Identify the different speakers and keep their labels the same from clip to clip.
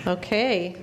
Speaker 1: Okay.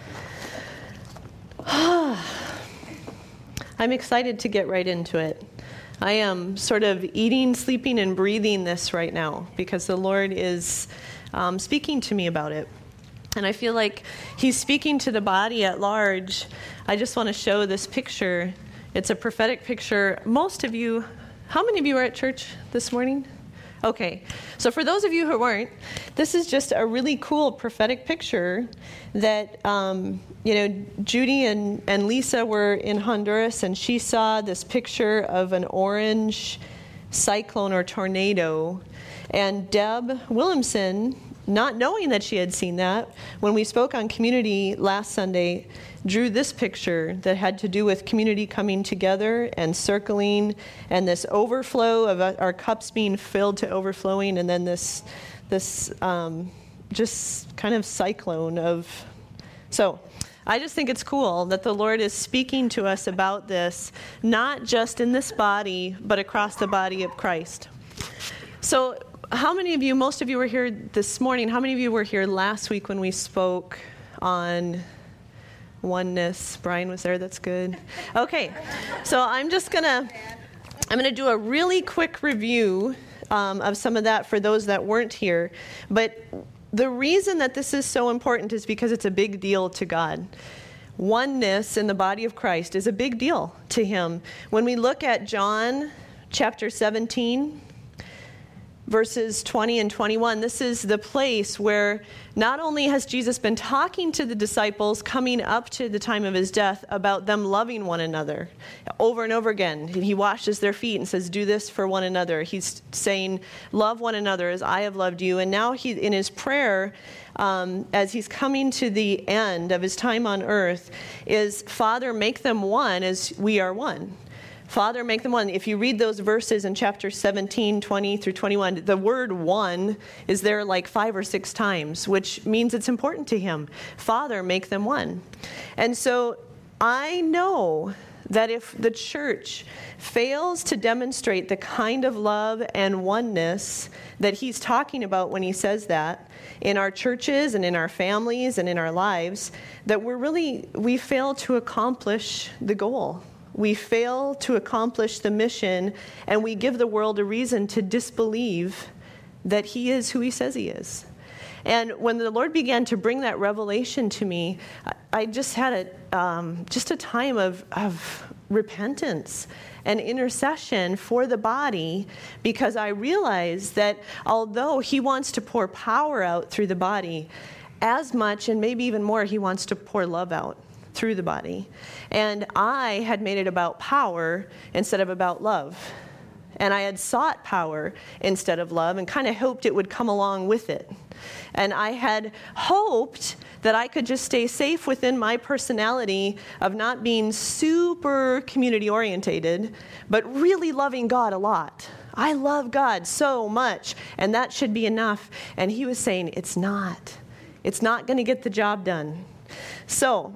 Speaker 1: I'm excited to get right into it. I am sort of eating, sleeping, and breathing this right now because the Lord is speaking to me about it. And I feel like He's speaking to the body at large. I just want to show this picture. It's a prophetic picture. Most of you, how many of you were at church this morning? Okay, so for those of you who weren't, this is just a really cool prophetic picture that, Judy and Lisa were in Honduras, and she saw this picture of an orange cyclone or tornado. And Deb Williamson, not knowing that she had seen that, when we spoke on community last Sunday, drew this picture that had to do with community coming together and circling and this overflow of our cups being filled to overflowing, and then this just kind of cyclone of... So I just think it's cool that the Lord is speaking to us about this, not just in this body, but across the body of Christ. So how many of you, most of you were here this morning, how many of you were here last week when we spoke on oneness? Brian was there, that's good. Okay, so I'm going to do a really quick review of some of that for those that weren't here. But the reason that this is so important is because it's a big deal to God. Oneness in the body of Christ is a big deal to Him. When we look at John chapter 17, verses 20 and 21, this is the place where not only has Jesus been talking to the disciples coming up to the time of His death about them loving one another over and over again. He washes their feet and says, do this for one another. He's saying, love one another as I have loved you. And now he, in His prayer, as He's coming to the end of His time on earth, is, Father, make them one as we are one. Father, make them one. If you read those verses in chapter 17, 20 through 21, the word one is there like 5 or 6 times, which means it's important to Him. Father, make them one. And so I know that if the church fails to demonstrate the kind of love and oneness that He's talking about when He says that in our churches and in our families and in our lives, that we fail to accomplish the goal. We fail to accomplish the mission, and we give the world a reason to disbelieve that He is who He says He is. And when the Lord began to bring that revelation to me, I just had a time of repentance and intercession for the body, because I realized that although He wants to pour power out through the body, as much and maybe even more, He wants to pour love out through the body. And I had made it about power instead of about love. And I had sought power instead of love and kind of hoped it would come along with it. And I had hoped that I could just stay safe within my personality of not being super community orientated, but really loving God a lot. I love God so much, and that should be enough. And He was saying, it's not. It's not going to get the job done. So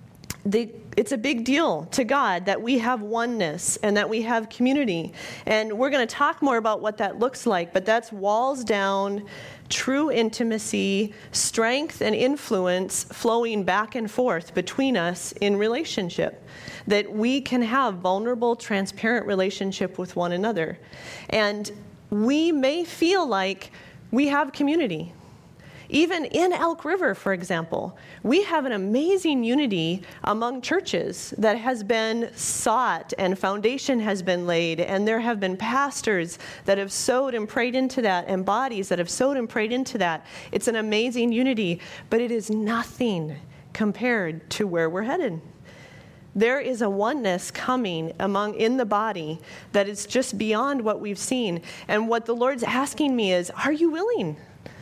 Speaker 1: it's a big deal to God that we have oneness and that we have community. And we're going to talk more about what that looks like, but that's walls down, true intimacy, strength and influence flowing back and forth between us in relationship. That we can have vulnerable, transparent relationship with one another. And we may feel like we have community. Even in Elk River, for example, we have an amazing unity among churches that has been sought and foundation has been laid, and there have been pastors that have sowed and prayed into that and bodies that have sowed and prayed into that. It's an amazing unity, but it is nothing compared to where we're headed. There is a oneness coming in the body that is just beyond what we've seen. And what the Lord's asking me is, are you willing?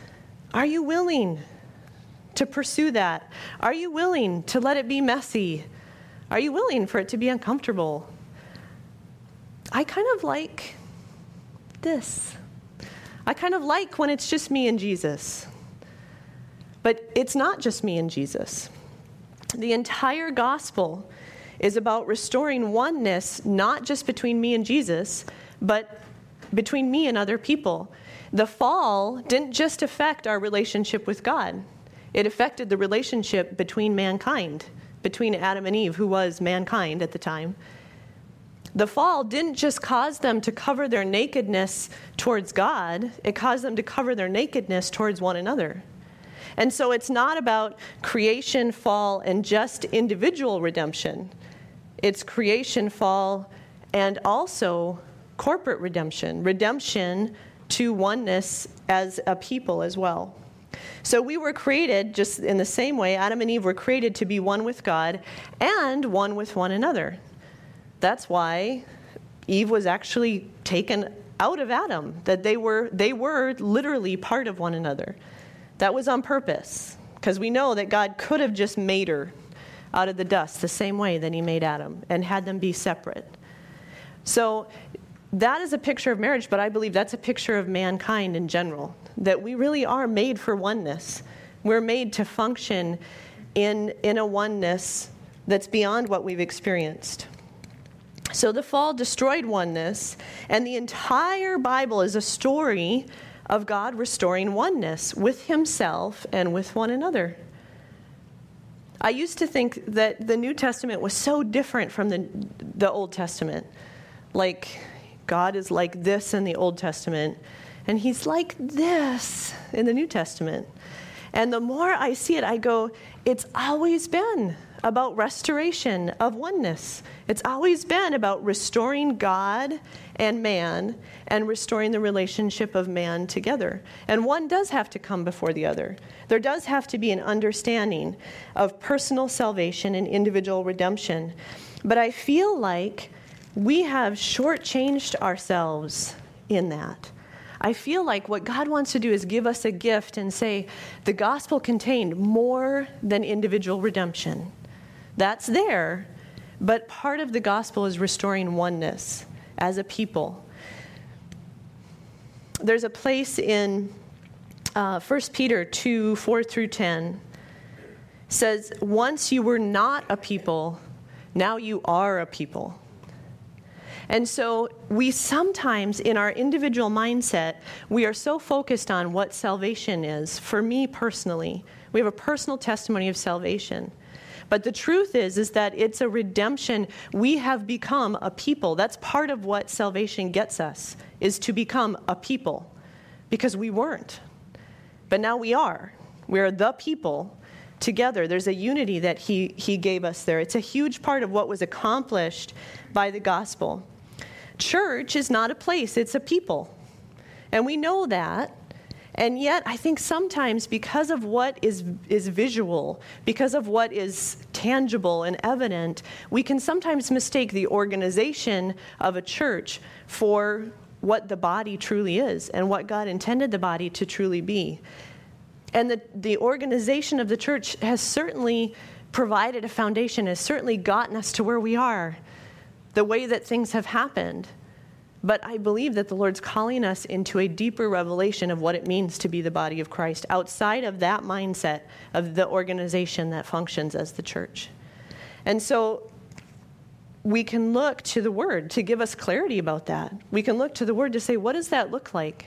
Speaker 1: Are you willing to pursue that? Are you willing to let it be messy? Are you willing for it to be uncomfortable? I kind of like this. I kind of like when it's just me and Jesus. But it's not just me and Jesus. The entire gospel is about restoring oneness, not just between me and Jesus, but between me and other people. The fall didn't just affect our relationship with God. It affected the relationship between mankind, between Adam and Eve, who was mankind at the time. The fall didn't just cause them to cover their nakedness towards God, it caused them to cover their nakedness towards one another. And so it's not about creation, fall, and just individual redemption. It's creation, fall, and also corporate redemption, redemption to oneness as a people as well. So we were created just in the same way. Adam and Eve were created to be one with God and one with one another. That's why Eve was actually taken out of Adam, that they were literally part of one another. That was on purpose, because we know that God could have just made her out of the dust the same way that he made Adam and had them be separate. So that is a picture of marriage, but I believe that's a picture of mankind in general, that we really are made for oneness. We're made to function in a oneness that's beyond what we've experienced. So the fall destroyed oneness, and the entire Bible is a story of God restoring oneness with himself and with one another. I used to think that the New Testament was so different from the Old Testament. Like, God is like this in the Old Testament, and he's like this in the New Testament. And the more I see it, I go, it's always been about restoration of oneness. It's always been about restoring God and man and restoring the relationship of man together. And one does have to come before the other. There does have to be an understanding of personal salvation and individual redemption. But I feel like we have shortchanged ourselves in that. I feel like what God wants to do is give us a gift and say, the gospel contained more than individual redemption. That's there, but part of the gospel is restoring oneness as a people. There's a place in 1 Peter 2, 4 through 10, says, once you were not a people, now you are a people. And so we sometimes, in our individual mindset, we are so focused on what salvation is. For me personally, we have a personal testimony of salvation. But the truth is that it's a redemption. We have become a people. That's part of what salvation gets us, is to become a people. Because we weren't. But now we are. We're the people together. There's a unity that he gave us there. It's a huge part of what was accomplished by the gospel. Church is not a place, it's a people. And we know that. And yet, I think sometimes because of what is visual, because of what is tangible and evident, we can sometimes mistake the organization of a church for what the body truly is and what God intended the body to truly be. And the organization of the church has certainly provided a foundation, has certainly gotten us to where we are, the way that things have happened. But I believe that the Lord's calling us into a deeper revelation of what it means to be the body of Christ outside of that mindset of the organization that functions as the church. And so we can look to the Word to give us clarity about that. We can look to the Word to say, what does that look like?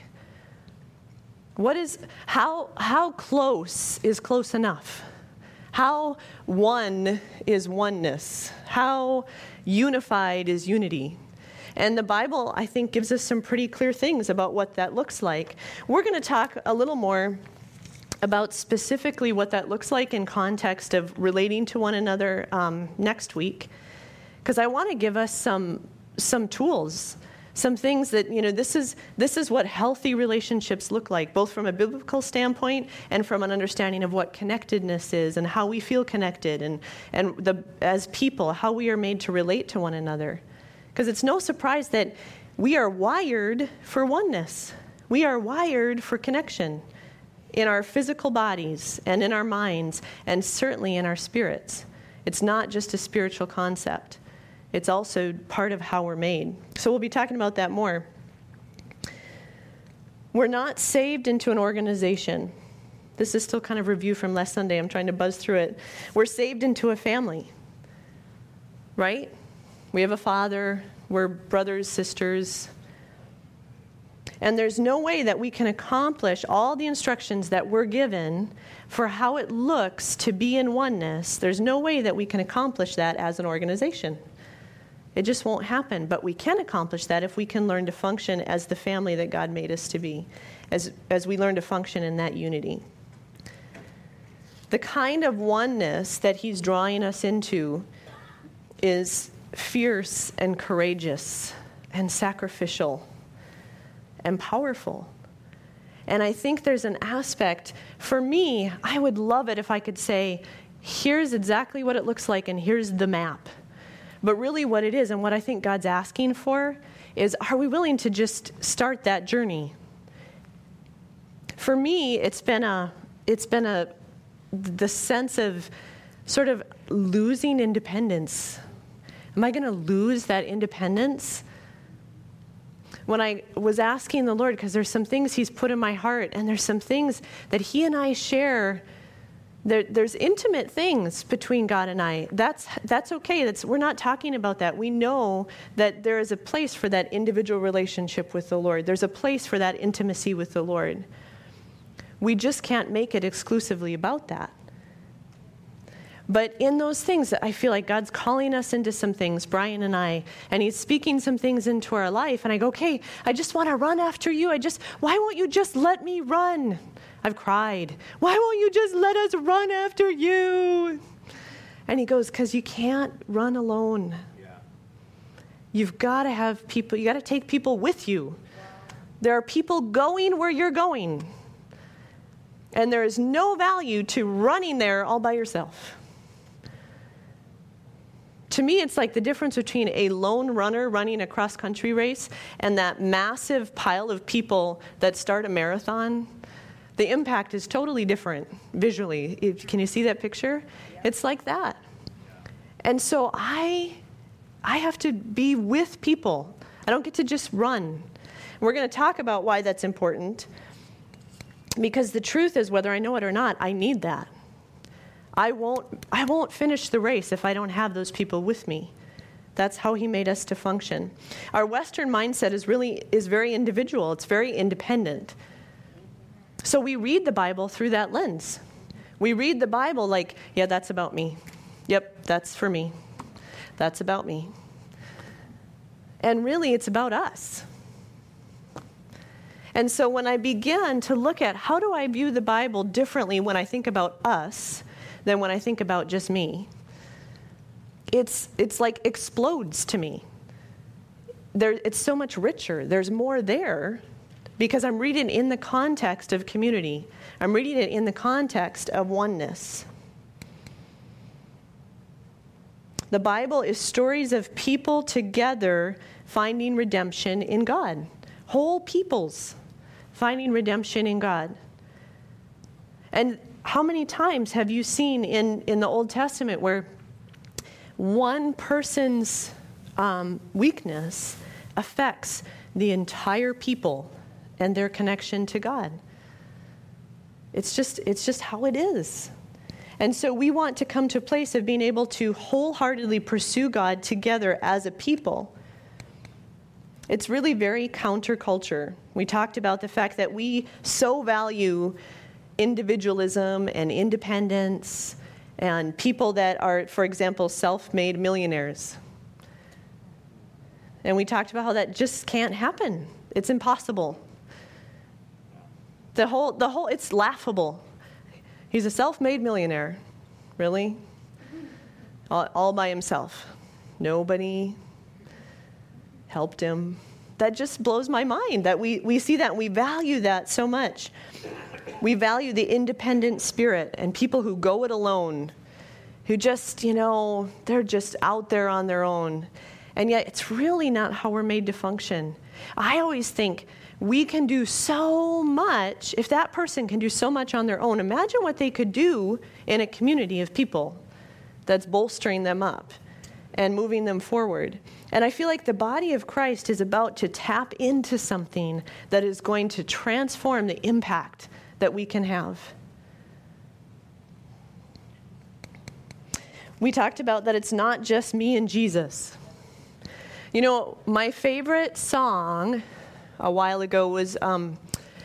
Speaker 1: How close is close enough? How one is oneness? How unified is unity? And the Bible, I think, gives us some pretty clear things about what that looks like. We're going to talk a little more about specifically what that looks like in context of relating to one another next week, because I want to give us some tools, some things that, this is what healthy relationships look like, both from a biblical standpoint and from an understanding of what connectedness is and how we feel connected and as people, how we are made to relate to one another. Because it's no surprise that we are wired for oneness. We are wired for connection in our physical bodies and in our minds and certainly in our spirits. It's not just a spiritual concept. It's also part of how we're made. So we'll be talking about that more. We're not saved into an organization. This is still kind of review from last Sunday. I'm trying to buzz through it. We're saved into a family, right? We have a father. We're brothers, sisters. And there's no way that we can accomplish all the instructions that we're given for how it looks to be in oneness. There's no way that we can accomplish that as an organization. It just won't happen. But we can accomplish that if we can learn to function as the family that God made us to be, as we learn to function in that unity. The kind of oneness that he's drawing us into is fierce and courageous and sacrificial and powerful. And I think there's an aspect, for me, I would love it if I could say, here's exactly what it looks like and here's the map. But really what it is and what I think God's asking for is, are we willing to just start that journey? For me, it's been the sense of sort of losing independence. Am I going to lose that independence? When I was asking the Lord, because there's some things he's put in my heart, and there's some things that he and I share. There's intimate things between God and I. That's okay. We're not talking about that. We know that there is a place for that individual relationship with the Lord. There's a place for that intimacy with the Lord. We just can't make it exclusively about that. But in those things, I feel like God's calling us into some things, Brian and I, and he's speaking some things into our life. And I go, okay, I just want to run after you. Why won't you just let me run? I've cried. Why won't you just let us run after you? And he goes, because you can't run alone. Yeah. You've got to have people, you got to take people with you. There are people going where you're going. And there is no value to running there all by yourself. To me, it's like the difference between a lone runner running a cross-country race and that massive pile of people that start a marathon. The impact is totally different visually. Can you see that picture? Yeah. It's like that. And so I have to be with people. I don't get to just run. We're going to talk about why that's important. Because the truth is, whether I know it or not, I need that. I won't finish the race if I don't have those people with me. That's how he made us to function. Our Western mindset is very individual. It's very independent. So we read the Bible through that lens. We read the Bible like, yeah, that's about me. Yep, that's for me. That's about me. And really, it's about us. And so when I began to look at how do I view the Bible differently when I think about us than when I think about just me, it's like explodes to me. It's so much richer. There's more there because I'm reading in the context of community. I'm reading it in the context of oneness. The Bible is stories of people together finding redemption in God. Whole peoples finding redemption in God. And how many times have you seen in the Old Testament where one person's weakness affects the entire people and their connection to God? It's just how it is. And so we want to come to a place of being able to wholeheartedly pursue God together as a people. It's really very counterculture. We talked about the fact that we so value individualism and independence and people that are, for example, self-made millionaires. And we talked about how that just can't happen. It's impossible. The whole it's laughable. He's a self-made millionaire. Really? All by himself. Nobody helped him. That just blows my mind that we see that and we value that so much. We value the independent spirit and people who go it alone, who just, they're just out there on their own. And yet it's really not how we're made to function. I always think we can do so much. If that person can do so much on their own, imagine what they could do in a community of people that's bolstering them up and moving them forward. And I feel like the body of Christ is about to tap into something that is going to transform the impact that we can have. We talked about that it's not just me and Jesus. My favorite song a while ago was, how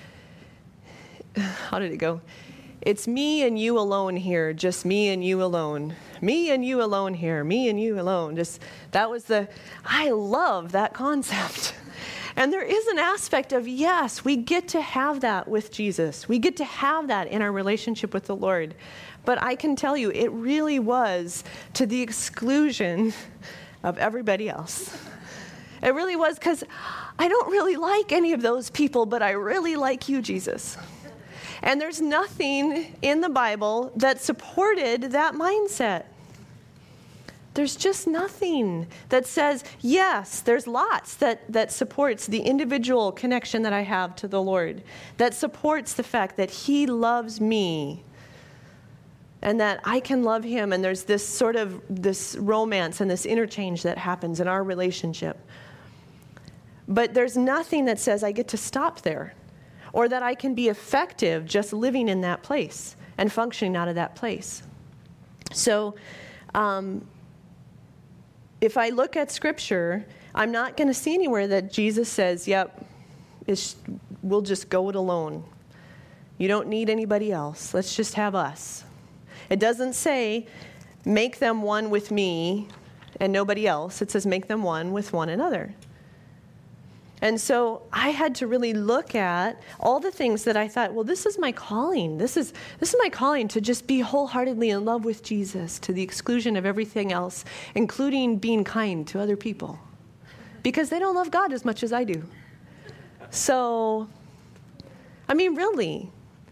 Speaker 1: did it go? It's me and you alone here, just me and you alone. Me and you alone here, me and you alone. I love that concept. And there is an aspect of, yes, we get to have that with Jesus. We get to have that in our relationship with the Lord. But I can tell you, it really was to the exclusion of everybody else. It really was, because I don't really like any of those people, but I really like you, Jesus. And there's nothing in the Bible that supported that mindset. There's just nothing that says, yes, there's lots that supports the individual connection that I have to the Lord, that supports the fact that He loves me and that I can love Him, and there's this romance and this interchange that happens in our relationship. But there's nothing that says I get to stop there, or that I can be effective just living in that place and functioning out of that place. So, if I look at Scripture, I'm not going to see anywhere that Jesus says, yep, we'll just go it alone. You don't need anybody else. Let's just have us. It doesn't say, make them one with me and nobody else. It says, make them one with one another. And so I had to really look at all the things that I thought, well, this is my calling. This is my calling, to just be wholeheartedly in love with Jesus to the exclusion of everything else, including being kind to other people, because they don't love God as much as I do. So, I mean, really.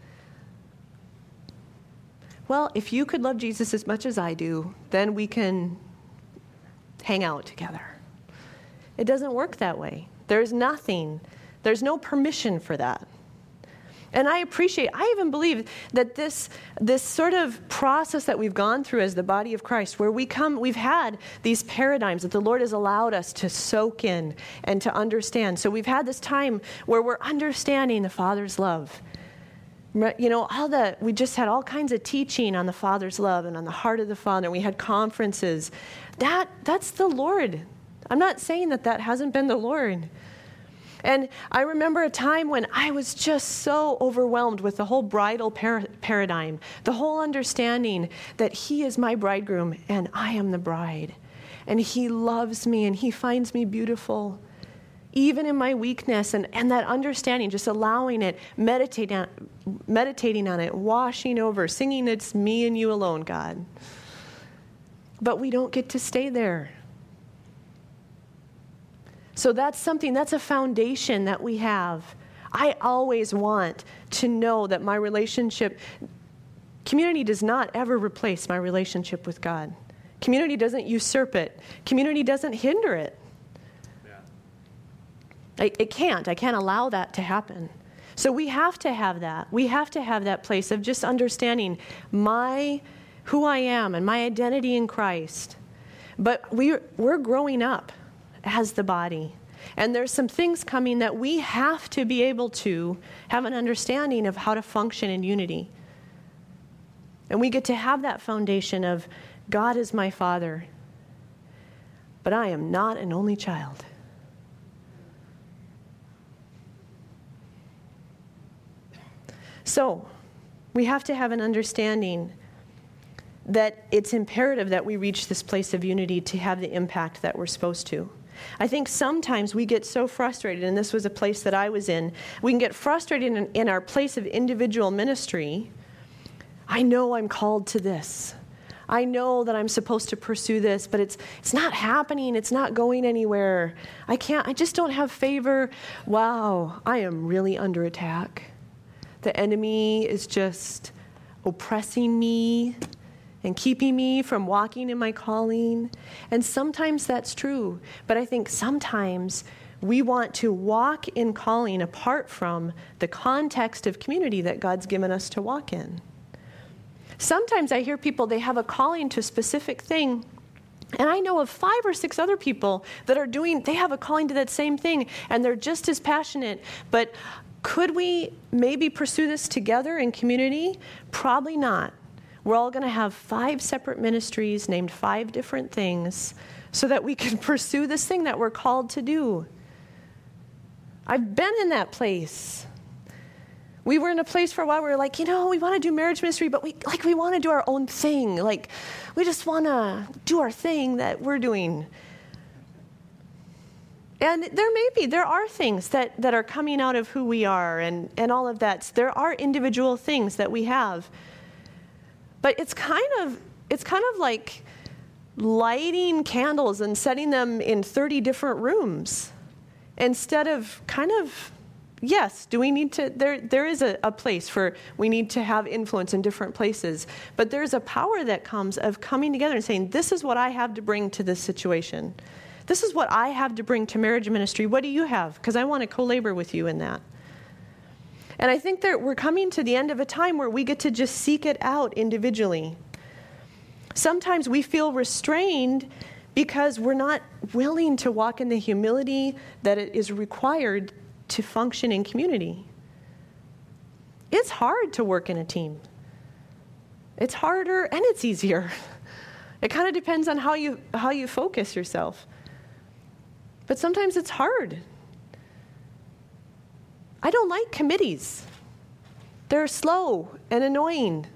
Speaker 1: Well, if you could love Jesus as much as I do, then we can hang out together. It doesn't work that way. There's no permission for that. And I even believe that this sort of process that we've gone through as the body of Christ, where we've had these paradigms that the Lord has allowed us to soak in and to understand. So we've had this time where we're understanding the Father's love. You know, we just had all kinds of teaching on the Father's love and on the heart of the Father. We had conferences. That's the Lord. I'm not saying that hasn't been the Lord. And I remember a time when I was just so overwhelmed with the whole bridal paradigm, the whole understanding that He is my bridegroom and I am the bride. And He loves me and He finds me beautiful, even in my weakness. And that understanding, just allowing it, meditating on it, washing over, singing, it's me and you alone, God. But we don't get to stay there. So that's a foundation that we have. I always want to know that my community does not ever replace my relationship with God. Community doesn't usurp it. Community doesn't hinder it. Yeah. It can't. I can't allow that to happen. So we have to have that. We have to have that place of just understanding who I am and my identity in Christ. But we're growing up as the body. And there's some things coming that we have to be able to have an understanding of how to function in unity. And we get to have that foundation of God is my Father, but I am not an only child. So we have to have an understanding that it's imperative that we reach this place of unity to have the impact that we're supposed to. I think sometimes we get so frustrated, and this was a place that I was in, we can get frustrated in our place of individual ministry. I know I'm called to this. I know that I'm supposed to pursue this, but it's not happening. It's not going anywhere. I just don't have favor. Wow, I am really under attack. The enemy is just oppressing me and keeping me from walking in my calling. And sometimes that's true. But I think sometimes we want to walk in calling apart from the context of community that God's given us to walk in. Sometimes I hear people, they have a calling to a specific thing, and I know of 5 or 6 other people that they have a calling to that same thing, and they're just as passionate. But could we maybe pursue this together in community? Probably not. We're all going to have 5 separate ministries named 5 different things so that we can pursue this thing that we're called to do. I've been in that place. We were in a place for a while where we were like, we want to do marriage ministry, but we want to do our own thing. Like, we just want to do our thing that we're doing. And there are things that are coming out of who we are and all of that. There are individual things that we have. But it's kind of like lighting candles and setting them in 30 different rooms instead of yes, do we need to, there is a place for, we need to have influence in different places, but there's a power that comes of coming together and saying, this is what I have to bring to this situation. This is what I have to bring to marriage ministry. What do you have? Because I want to co-labor with you in that. And I think that we're coming to the end of a time where we get to just seek it out individually. Sometimes we feel restrained because we're not willing to walk in the humility that it is required to function in community. It's hard to work in a team. It's harder and it's easier. It kind of depends on how you focus yourself. But sometimes it's hard. I don't like committees. They're slow and annoying.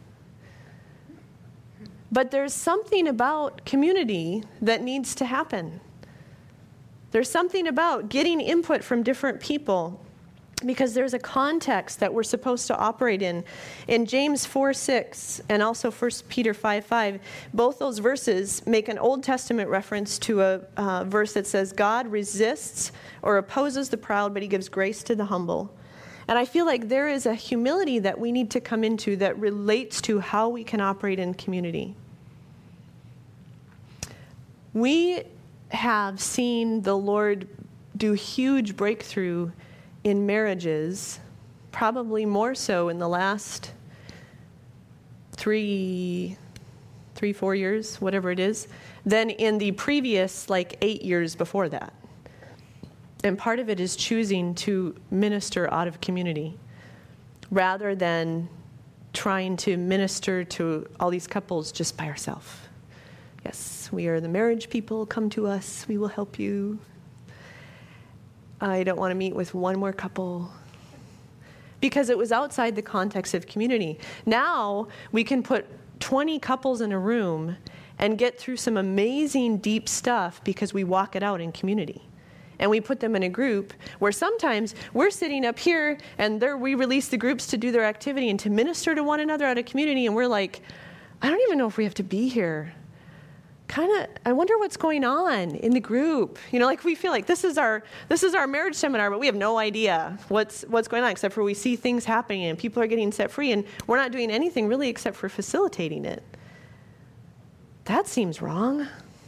Speaker 1: But there's something about community that needs to happen. There's something about getting input from different people because there's a context that we're supposed to operate in. In James 4:6 and also 1 Peter 5:5, both those verses make an Old Testament reference to a verse that says, God resists or opposes the proud, but he gives grace to the humble. And I feel like there is a humility that we need to come into that relates to how we can operate in community. We have seen the Lord do huge breakthrough in marriages, probably more so in the last 3-4 years, whatever it is, than in the previous 8 years before that. And part of it is choosing to minister out of community rather than trying to minister to all these couples just by ourselves. Yes, we are the marriage people. Come to us. We will help you. I don't want to meet with one more couple. Because it was outside the context of community. Now we can put 20 couples in a room and get through some amazing deep stuff because we walk it out in community. And we put them in a group where sometimes we're sitting up here and we release the groups to do their activity and to minister to one another out of community. And we're like, I don't even know if we have to be here. I wonder what's going on in the group. We feel like this is our marriage seminar, but we have no idea what's going on except for we see things happening and people are getting set free and we're not doing anything really except for facilitating it. That seems wrong.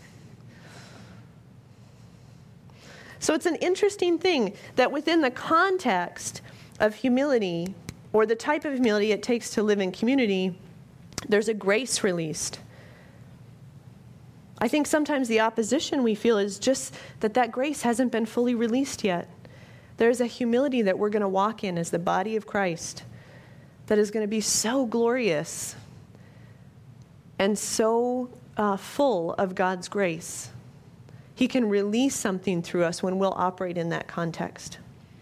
Speaker 1: So it's an interesting thing that within the context of humility or the type of humility it takes to live in community, there's a grace released. I think sometimes the opposition we feel is just that grace hasn't been fully released yet. There's a humility that we're going to walk in as the body of Christ that is going to be so glorious and so full of God's grace. He can release something through us when we'll operate in that context.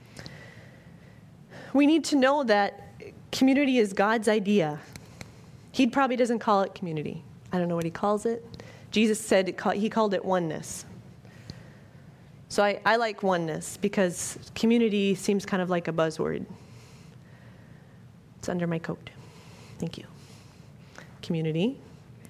Speaker 1: We need to know that community is God's idea. He probably doesn't call it community. I don't know what he calls it. Jesus said he called it oneness. So I like oneness because community seems kind of like a buzzword. It's under my coat. Thank you. Community.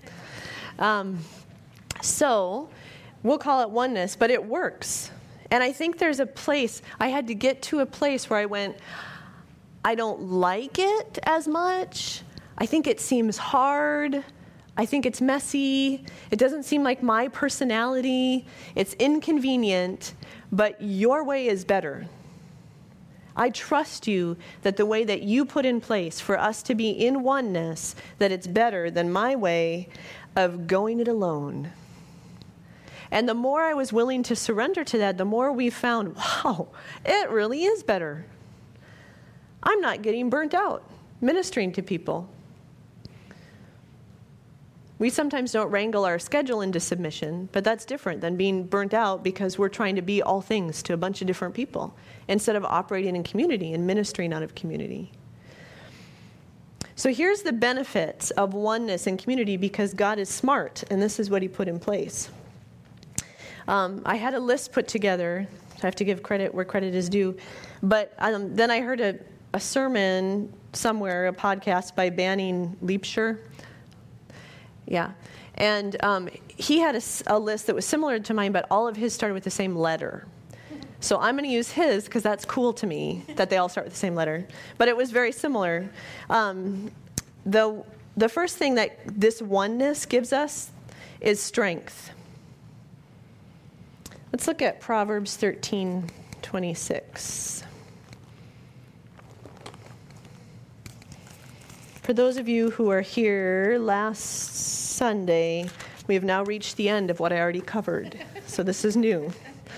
Speaker 1: So we'll call it oneness, but it works. And I think there's a place, I had to get to a place where I went, I don't like it as much. I think it seems hard. I think it's messy. It doesn't seem like my personality. It's inconvenient, but your way is better. I trust you that the way that you put in place for us to be in oneness, that it's better than my way of going it alone. And the more I was willing to surrender to that, the more we found, wow, it really is better. I'm not getting burnt out ministering to people. We sometimes don't wrangle our schedule into submission, but that's different than being burnt out because we're trying to be all things to a bunch of different people instead of operating in community and ministering out of community. So here's the benefits of oneness and community because God is smart, and this is what he put in place. I had a list put together. I have to give credit where credit is due. But then I heard a sermon somewhere, a podcast by Banning Liebscher. Yeah. And he had a list that was similar to mine, but all of his started with the same letter. So I'm going to use his because that's cool to me that they all start with the same letter. But it was very similar. The first thing that this oneness gives us is strength. Let's look at Proverbs 13:26. For those of you who are here last Sunday, we have now reached the end of what I already covered. So this is new.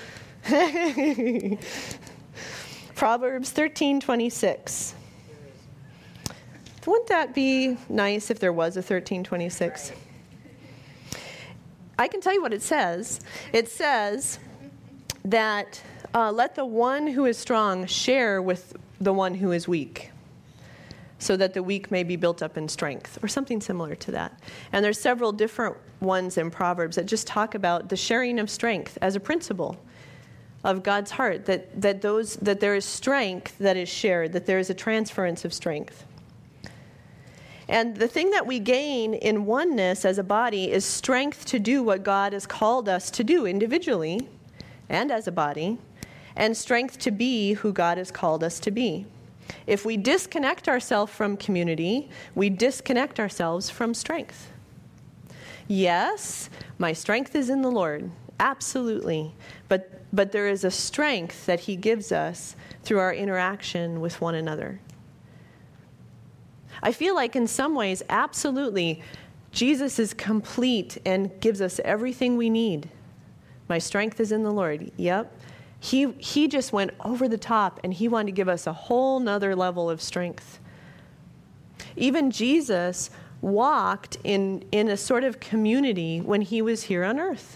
Speaker 1: Proverbs 13:26. Wouldn't that be nice if there was a 13:26? I can tell you what it says. It says that let the one who is strong share with the one who is weak, so that the weak may be built up in strength, or something similar to that. And there's several different ones in Proverbs that just talk about the sharing of strength as a principle of God's heart, that there is strength that is shared, that there is a transference of strength. And the thing that we gain in oneness as a body is strength to do what God has called us to do individually and as a body, and strength to be who God has called us to be. If we disconnect ourselves from community, we disconnect ourselves from strength. Yes, my strength is in the Lord, absolutely. But there is a strength that he gives us through our interaction with one another. I feel like in some ways, absolutely, Jesus is complete and gives us everything we need. My strength is in the Lord. Yep. He just went over the top, and he wanted to give us a whole nother level of strength. Even Jesus walked in a sort of community when he was here on earth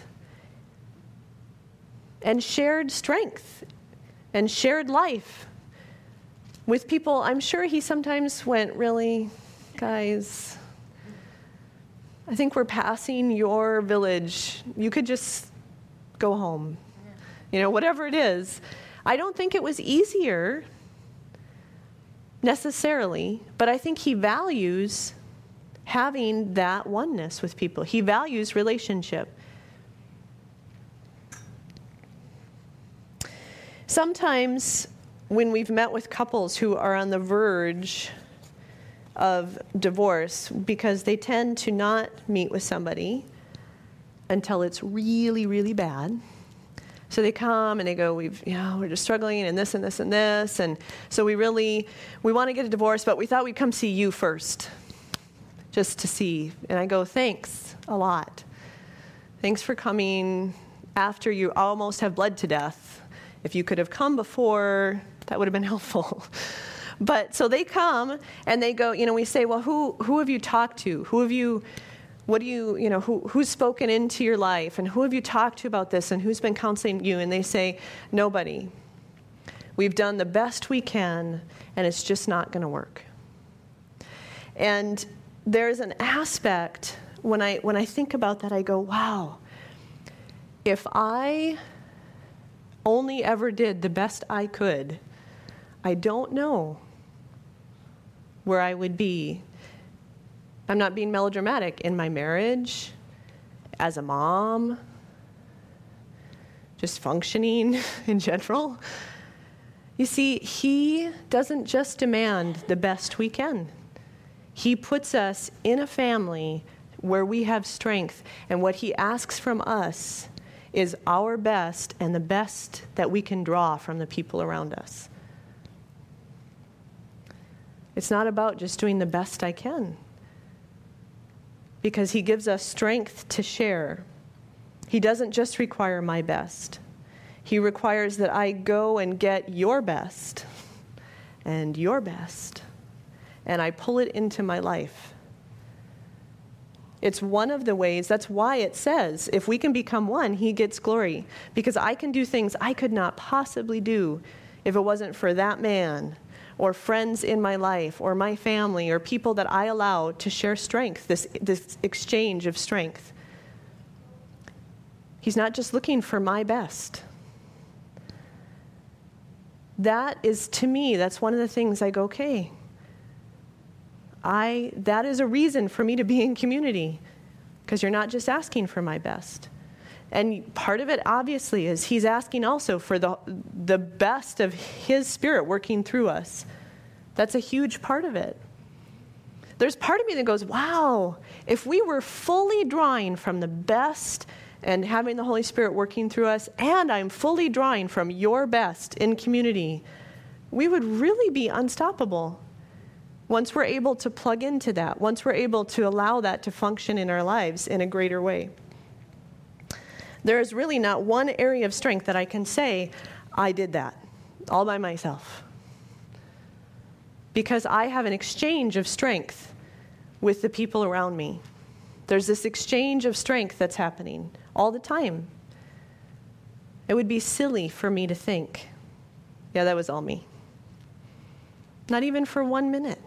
Speaker 1: and shared strength and shared life with people. I'm sure he sometimes went, really, guys, I think we're passing your village. You could just go home. Whatever it is. I don't think it was easier necessarily, but I think he values having that oneness with people. He values relationship. Sometimes when we've met with couples who are on the verge of divorce, because they tend to not meet with somebody until it's really, really bad. So they come and they go, we're just struggling and this and this and this. And so we want to get a divorce, but we thought we'd come see you first, just to see. And I go, thanks a lot. Thanks for coming after you almost have bled to death. If you could have come before, that would have been helpful. But so they come and they go, we say, well, who have you talked to? Who's spoken into your life, and who have you talked to about this, and who's been counseling you? And they say, nobody. We've done the best we can, and it's just not going to work. And there's an aspect, when I think about that, I go, wow, if I only ever did the best I could, I don't know where I would be. I'm not being melodramatic, in my marriage, as a mom, just functioning in general. You see, he doesn't just demand the best we can. He puts us in a family where we have strength, and what he asks from us is our best and the best that we can draw from the people around us. It's not about just doing the best I can, because he gives us strength to share. He doesn't just require my best. He requires that I go and get your best and I pull it into my life. It's one of the ways. That's why it says, if we can become one, he gets glory. Because I can do things I could not possibly do if it wasn't for that man or friends in my life or my family or people that I allow to share strength, this exchange of strength. He's not just looking for my best. That is, to me, that's one of the things I go, okay, that is a reason for me to be in community, because you're not just asking for my best. And part of it, obviously, is he's asking also for the best of his Spirit working through us. That's a huge part of it. There's part of me that goes, wow, if we were fully drawing from the best and having the Holy Spirit working through us, and I'm fully drawing from your best in community, we would really be unstoppable. Once we're able to plug into that, once we're able to allow that to function in our lives in a greater way. There is really not one area of strength that I can say, I did that all by myself. Because I have an exchange of strength with the people around me. There's this exchange of strength that's happening all the time. It would be silly for me to think, yeah, that was all me. Not even for 1 minute.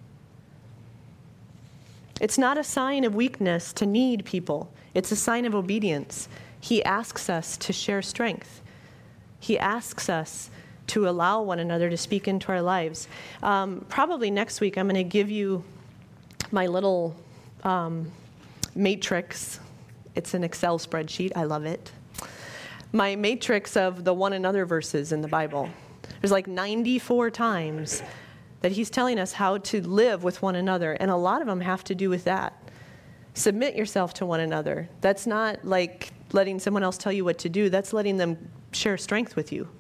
Speaker 1: It's not a sign of weakness to need people. It's a sign of obedience. He asks us to share strength. He asks us to allow one another to speak into our lives. Probably next week I'm going to give you my little matrix. It's an Excel spreadsheet. I love it. My matrix of the one another verses in the Bible. There's like 94 times that he's telling us how to live with one another, and a lot of them have to do with that. Submit yourself to one another. That's not like letting someone else tell you what to do. That's letting them share strength with you.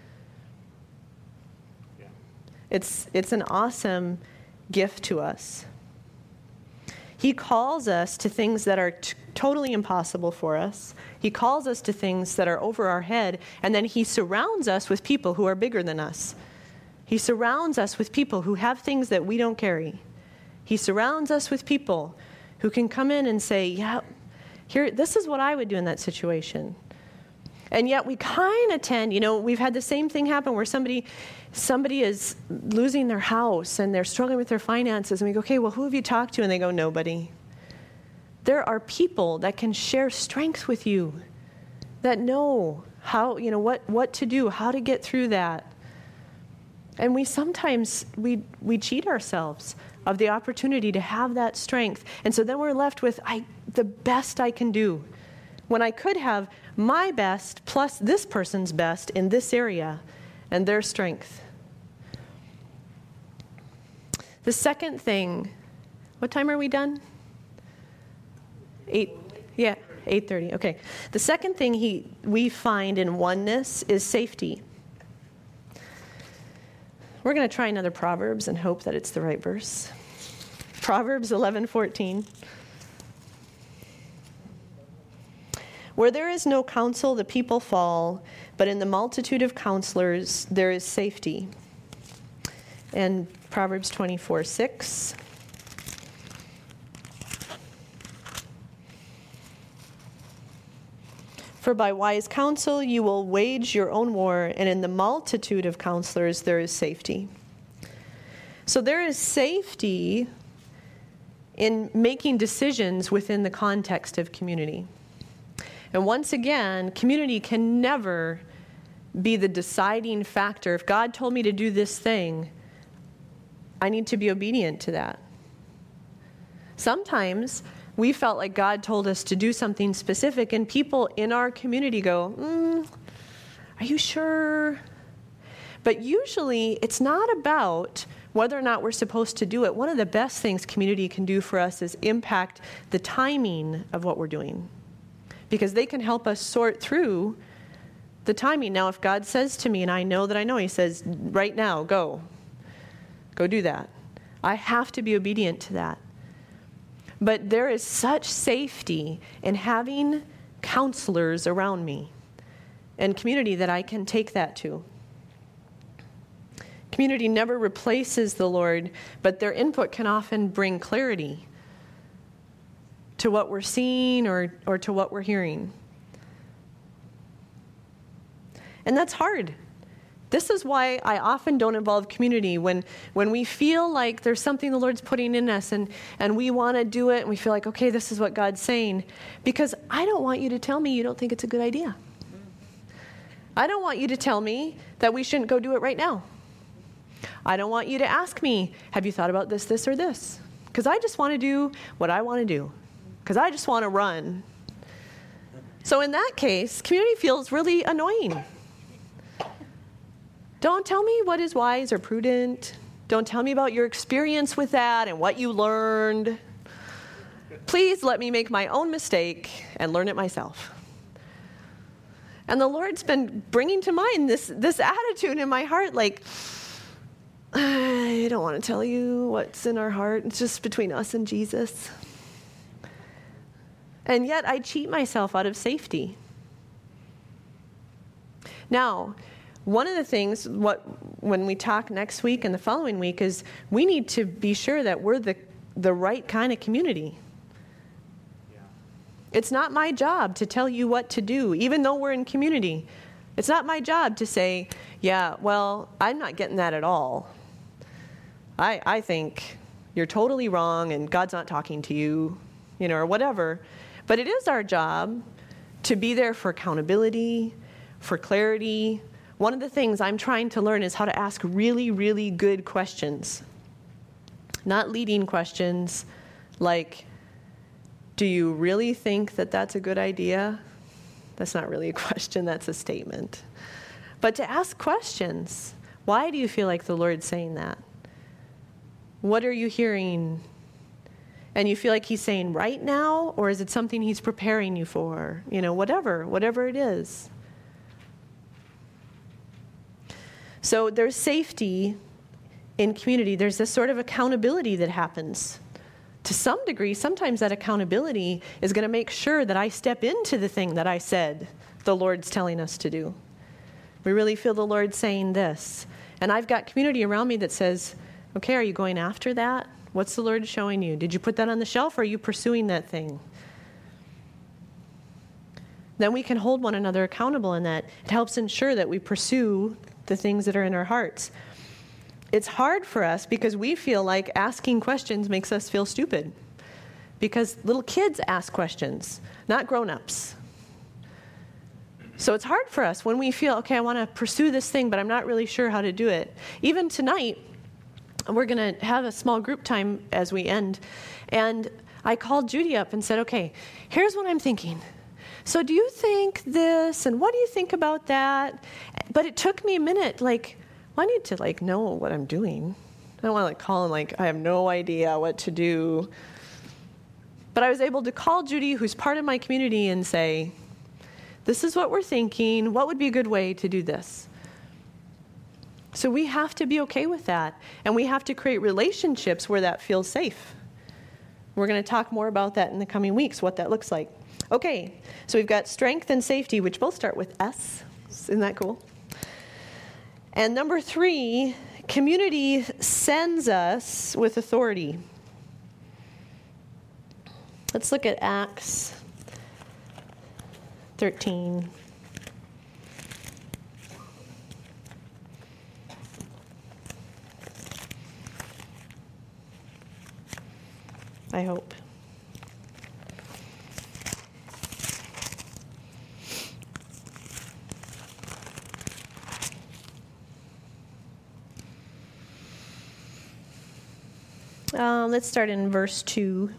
Speaker 1: Yeah. It's an awesome gift to us. He calls us to things that are totally impossible for us. He calls us to things that are over our head, and then he surrounds us with people who are bigger than us. He surrounds us with people who have things that we don't carry. He surrounds us with people who can come in and say, yeah, here, this is what I would do in that situation. And yet we kind of tend, we've had the same thing happen where somebody is losing their house and they're struggling with their finances. And we go, okay, well, who have you talked to? And they go, nobody. There are people that can share strength with you, that know how, what to do, how to get through that. And we sometimes, we cheat ourselves of the opportunity to have that strength. And so then we're left with the best I can do, when I could have my best plus this person's best in this area and their strength. The second thing, what time are we done? 8, yeah, 8:30, okay. The second thing we find in oneness is safety. We're going to try another Proverbs and hope that it's the right verse. Proverbs 11:14. Where there is no counsel, the people fall, but in the multitude of counselors, there is safety. And Proverbs 24:6. For by wise counsel you will wage your own war, and in the multitude of counselors there is safety. So there is safety in making decisions within the context of community. And once again, community can never be the deciding factor. If God told me to do this thing, I need to be obedient to that. Sometimes we felt like God told us to do something specific, and people in our community go, are you sure? But usually it's not about whether or not we're supposed to do it. One of the best things community can do for us is impact the timing of what we're doing, because they can help us sort through the timing. Now, if God says to me, and I know, he says, right now, go do that. I have to be obedient to that. But there is such safety in having counselors around me and community that I can take that to. Community never replaces the Lord, but their input can often bring clarity to what we're seeing or to what we're hearing. And that's hard. This is why I often don't involve community when we feel like there's something the Lord's putting in us and we want to do it and we feel like, okay, this is what God's saying. Because I don't want you to tell me you don't think it's a good idea. I don't want you to tell me that we shouldn't go do it right now. I don't want you to ask me, have you thought about this, this, or this? Because I just want to do what I want to do. Because I just want to run. So in that case, community feels really annoying. Don't tell me what is wise or prudent. Don't tell me about your experience with that and what you learned. Please let me make my own mistake and learn it myself. And the Lord's been bringing to mind this attitude in my heart, like, I don't want to tell you what's in our heart. It's just between us and Jesus. And yet I cheat myself out of safety. Now, one of the things, when we talk next week and the following week, is we need to be sure that we're the right kind of community. Yeah. It's not my job to tell you what to do, even though we're in community. It's not my job to say, yeah, well, I'm not getting that at all. I think you're totally wrong and God's not talking to you, or whatever. But it is our job to be there for accountability, for clarity. One of the things I'm trying to learn is how to ask really, really good questions. Not leading questions like, do you really think that that's a good idea? That's not really a question, that's a statement. But to ask questions. Why do you feel like the Lord's saying that? What are you hearing? And you feel like he's saying right now, or is it something he's preparing you for? Whatever it is. So there's safety in community. There's this sort of accountability that happens. To some degree, sometimes that accountability is going to make sure that I step into the thing that I said the Lord's telling us to do. We really feel the Lord saying this. And I've got community around me that says, okay, are you going after that? What's the Lord showing you? Did you put that on the shelf, or are you pursuing that thing? Then we can hold one another accountable in that. It helps ensure that we pursue the things that are in our hearts. It's hard for us because we feel like asking questions makes us feel stupid. Because little kids ask questions, not grown-ups. So it's hard for us when we feel, okay, I want to pursue this thing, but I'm not really sure how to do it. Even tonight, we're going to have a small group time as we end. And I called Judy up and said, okay, here's what I'm thinking. So do you think this, and what do you think about that? But it took me a minute, well, I need to know what I'm doing. I don't want to call and I have no idea what to do. But I was able to call Judy, who's part of my community, and say, this is what we're thinking. What would be a good way to do this? So we have to be okay with that. And we have to create relationships where that feels safe. We're going to talk more about that in the coming weeks, what that looks like. Okay, so we've got strength and safety, which both start with S. Isn't that cool? And number 3, community sends us with authority. Let's look at Acts 13. I hope. Let's start in verse 2.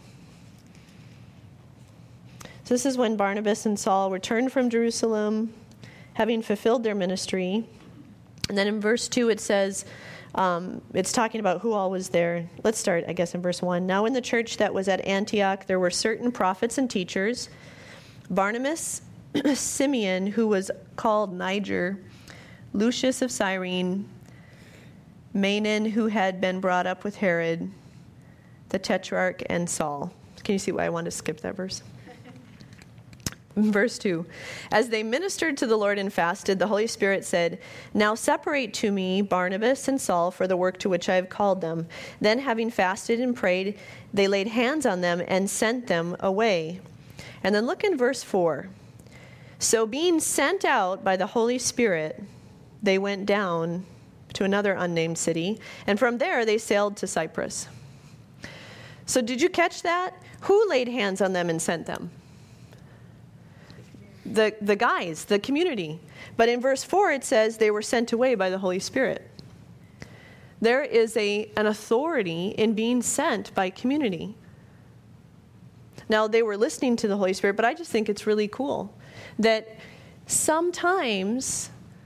Speaker 1: So this is when Barnabas and Saul returned from Jerusalem, having fulfilled their ministry. And then in verse 2 it says, it's talking about who all was there. Let's start, I guess, in verse 1. Now in the church that was at Antioch, there were certain prophets and teachers. Barnabas, Simeon, who was called Niger, Lucius of Cyrene, Manaen, who had been brought up with Herod, the Tetrarch, and Saul. Can you see why I wanted to skip that verse? Verse 2, as they ministered to the Lord and fasted, the Holy Spirit said, now separate to me Barnabas and Saul for the work to which I have called them. Then having fasted and prayed, they laid hands on them and sent them away. And then look in verse 4. So being sent out by the Holy Spirit, they went down to another unnamed city, and from there they sailed to Cyprus. So did you catch that? Who laid hands on them and sent them? The guys, the community. But in verse 4 it says they were sent away by the Holy Spirit. There is an authority in being sent by community. Now they were listening to the Holy Spirit, but I just think it's really cool that sometimes,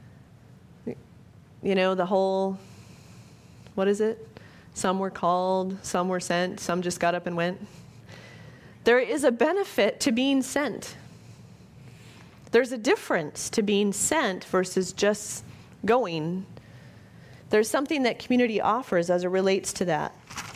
Speaker 1: the whole, what is it? Some were called, some were sent, some just got up and went. There is a benefit to being sent. There's a difference to being sent versus just going. There's something that community offers as it relates to that.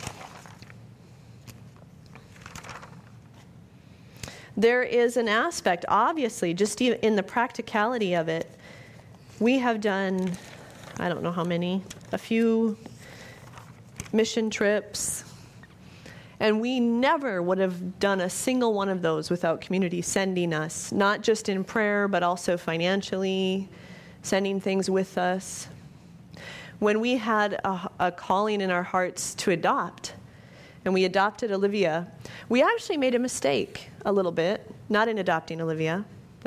Speaker 1: There is an aspect, obviously, just in the practicality of it. We have done, I don't know how many, a few mission trips. And we never would have done a single one of those without community sending us, not just in prayer, but also financially, sending things with us. When we had a calling in our hearts to adopt, and we adopted Olivia, we actually made a mistake a little bit, not in adopting Olivia.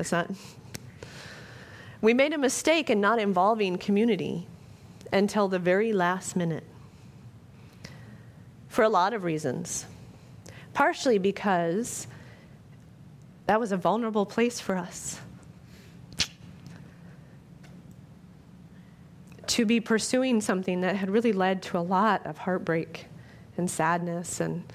Speaker 1: We made a mistake in not involving community until the very last minute. For a lot of reasons. Partially because that was a vulnerable place for us. To be pursuing something that had really led to a lot of heartbreak and sadness, and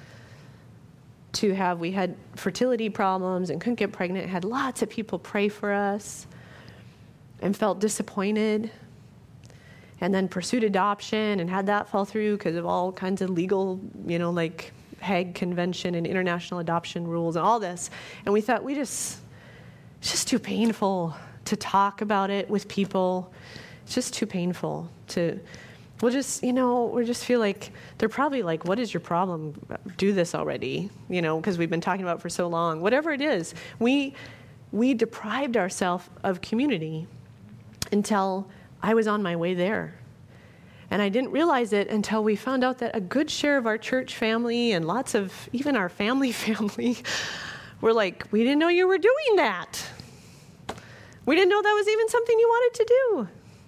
Speaker 1: we had fertility problems and couldn't get pregnant, had lots of people pray for us and felt disappointed. And then pursued adoption and had that fall through because of all kinds of legal, like Hague Convention and international adoption rules and all this. And we thought it's just too painful to talk about it with people. It's just too painful we just feel like they're probably like, what is your problem? Do this already, because we've been talking about it for so long. Whatever it is, we deprived ourselves of community until I was on my way there. And I didn't realize it until we found out that a good share of our church family and lots of even our family were like, we didn't know you were doing that. We didn't know that was even something you wanted to do.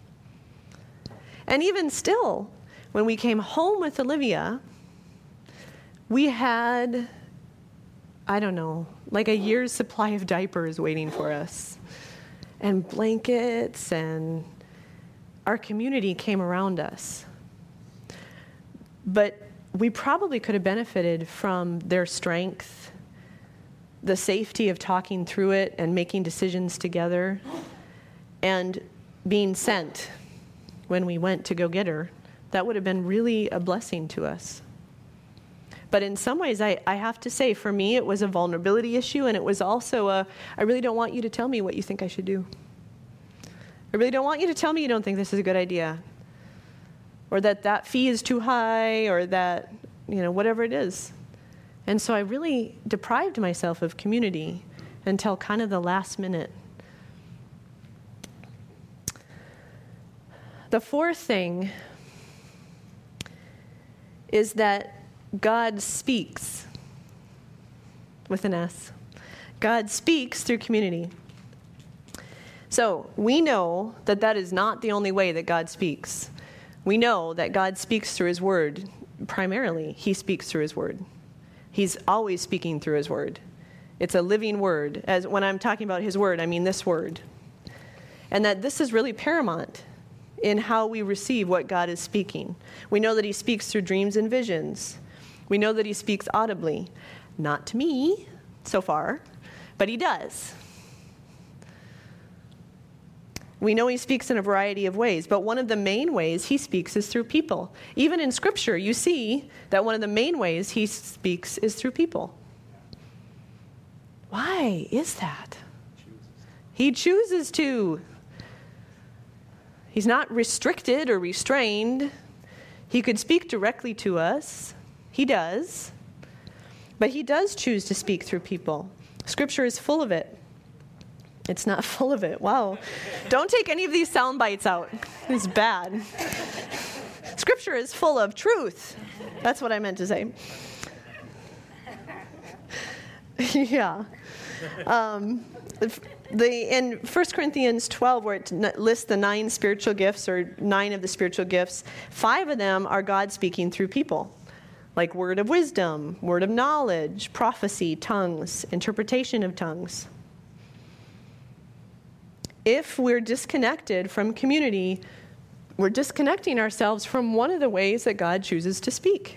Speaker 1: And even still, when we came home with Olivia, we had, like a year's supply of diapers waiting for us, and blankets, and our community came around us. But we probably could have benefited from their strength, the safety of talking through it and making decisions together, and being sent when we went to go get her. That would have been really a blessing to us. But in some ways, I have to say, for me, it was a vulnerability issue, and it was also I really don't want you to tell me what you think I should do. I really don't want you to tell me you don't think this is a good idea, or that fee is too high, or that, whatever it is. And so I really deprived myself of community until kind of the last minute. The fourth thing is that God speaks with an S. God speaks through community. So we know that is not the only way that God speaks. We know that God speaks through his word. Primarily, he speaks through his word. He's always speaking through his word. It's a living word. As when I'm talking about his word, I mean this word. And that this is really paramount in how we receive what God is speaking. We know that he speaks through dreams and visions. We know that he speaks audibly. Not to me so far, but he does. We know he speaks in a variety of ways, but one of the main ways he speaks is through people. Even in Scripture, you see that one of the main ways he speaks is through people. Why is that? He chooses to. He's not restricted or restrained. He could speak directly to us. He does. But he does choose to speak through people. Scripture is full of it. It's not full of it. Wow. Don't take any of these sound bites out. It's bad. Scripture is full of truth. That's what I meant to say. Yeah. In 1 Corinthians 12, where it lists the 9 spiritual gifts, or 9 of the spiritual gifts, 5 of them are God speaking through people, like word of wisdom, word of knowledge, prophecy, tongues, interpretation of tongues. If we're disconnected from community, we're disconnecting ourselves from one of the ways that God chooses to speak.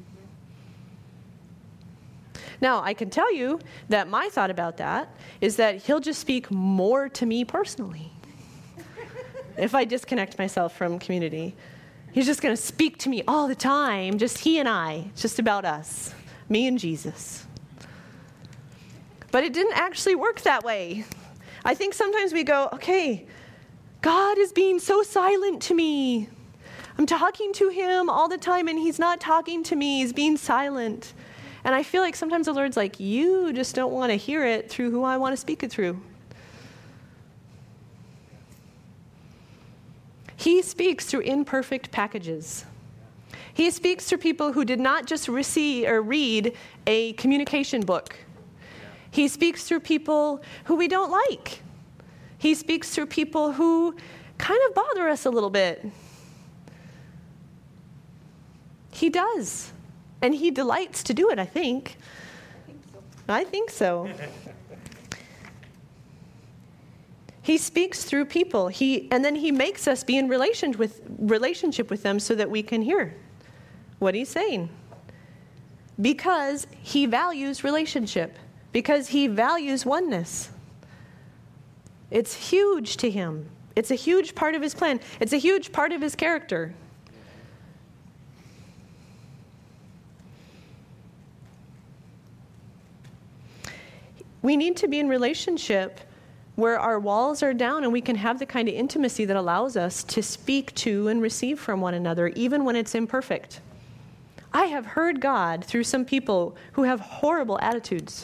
Speaker 1: Now, I can tell you that my thought about that is that he'll just speak more to me personally. If I disconnect myself from community, he's just going to speak to me all the time, just he and I, just about us, me and Jesus. But it didn't actually work that way. I think sometimes we go, okay, God is being so silent to me. I'm talking to him all the time and he's not talking to me. He's being silent. And I feel like sometimes the Lord's like, you just don't want to hear it through who I want to speak it through. He speaks through imperfect packages. He speaks through people who did not just receive or read a communication book. He speaks through people who we don't like. He speaks through people who kind of bother us a little bit. He does. And he delights to do it, I think. I think so. He speaks through people. And then he makes us be in relationship with them so that we can hear what he's saying. Because he values relationship. Because he values oneness. It's huge to him. It's a huge part of his plan. It's a huge part of his character. We need to be in relationship where our walls are down and we can have the kind of intimacy that allows us to speak to and receive from one another, even when it's imperfect. I have heard God through some people who have horrible attitudes.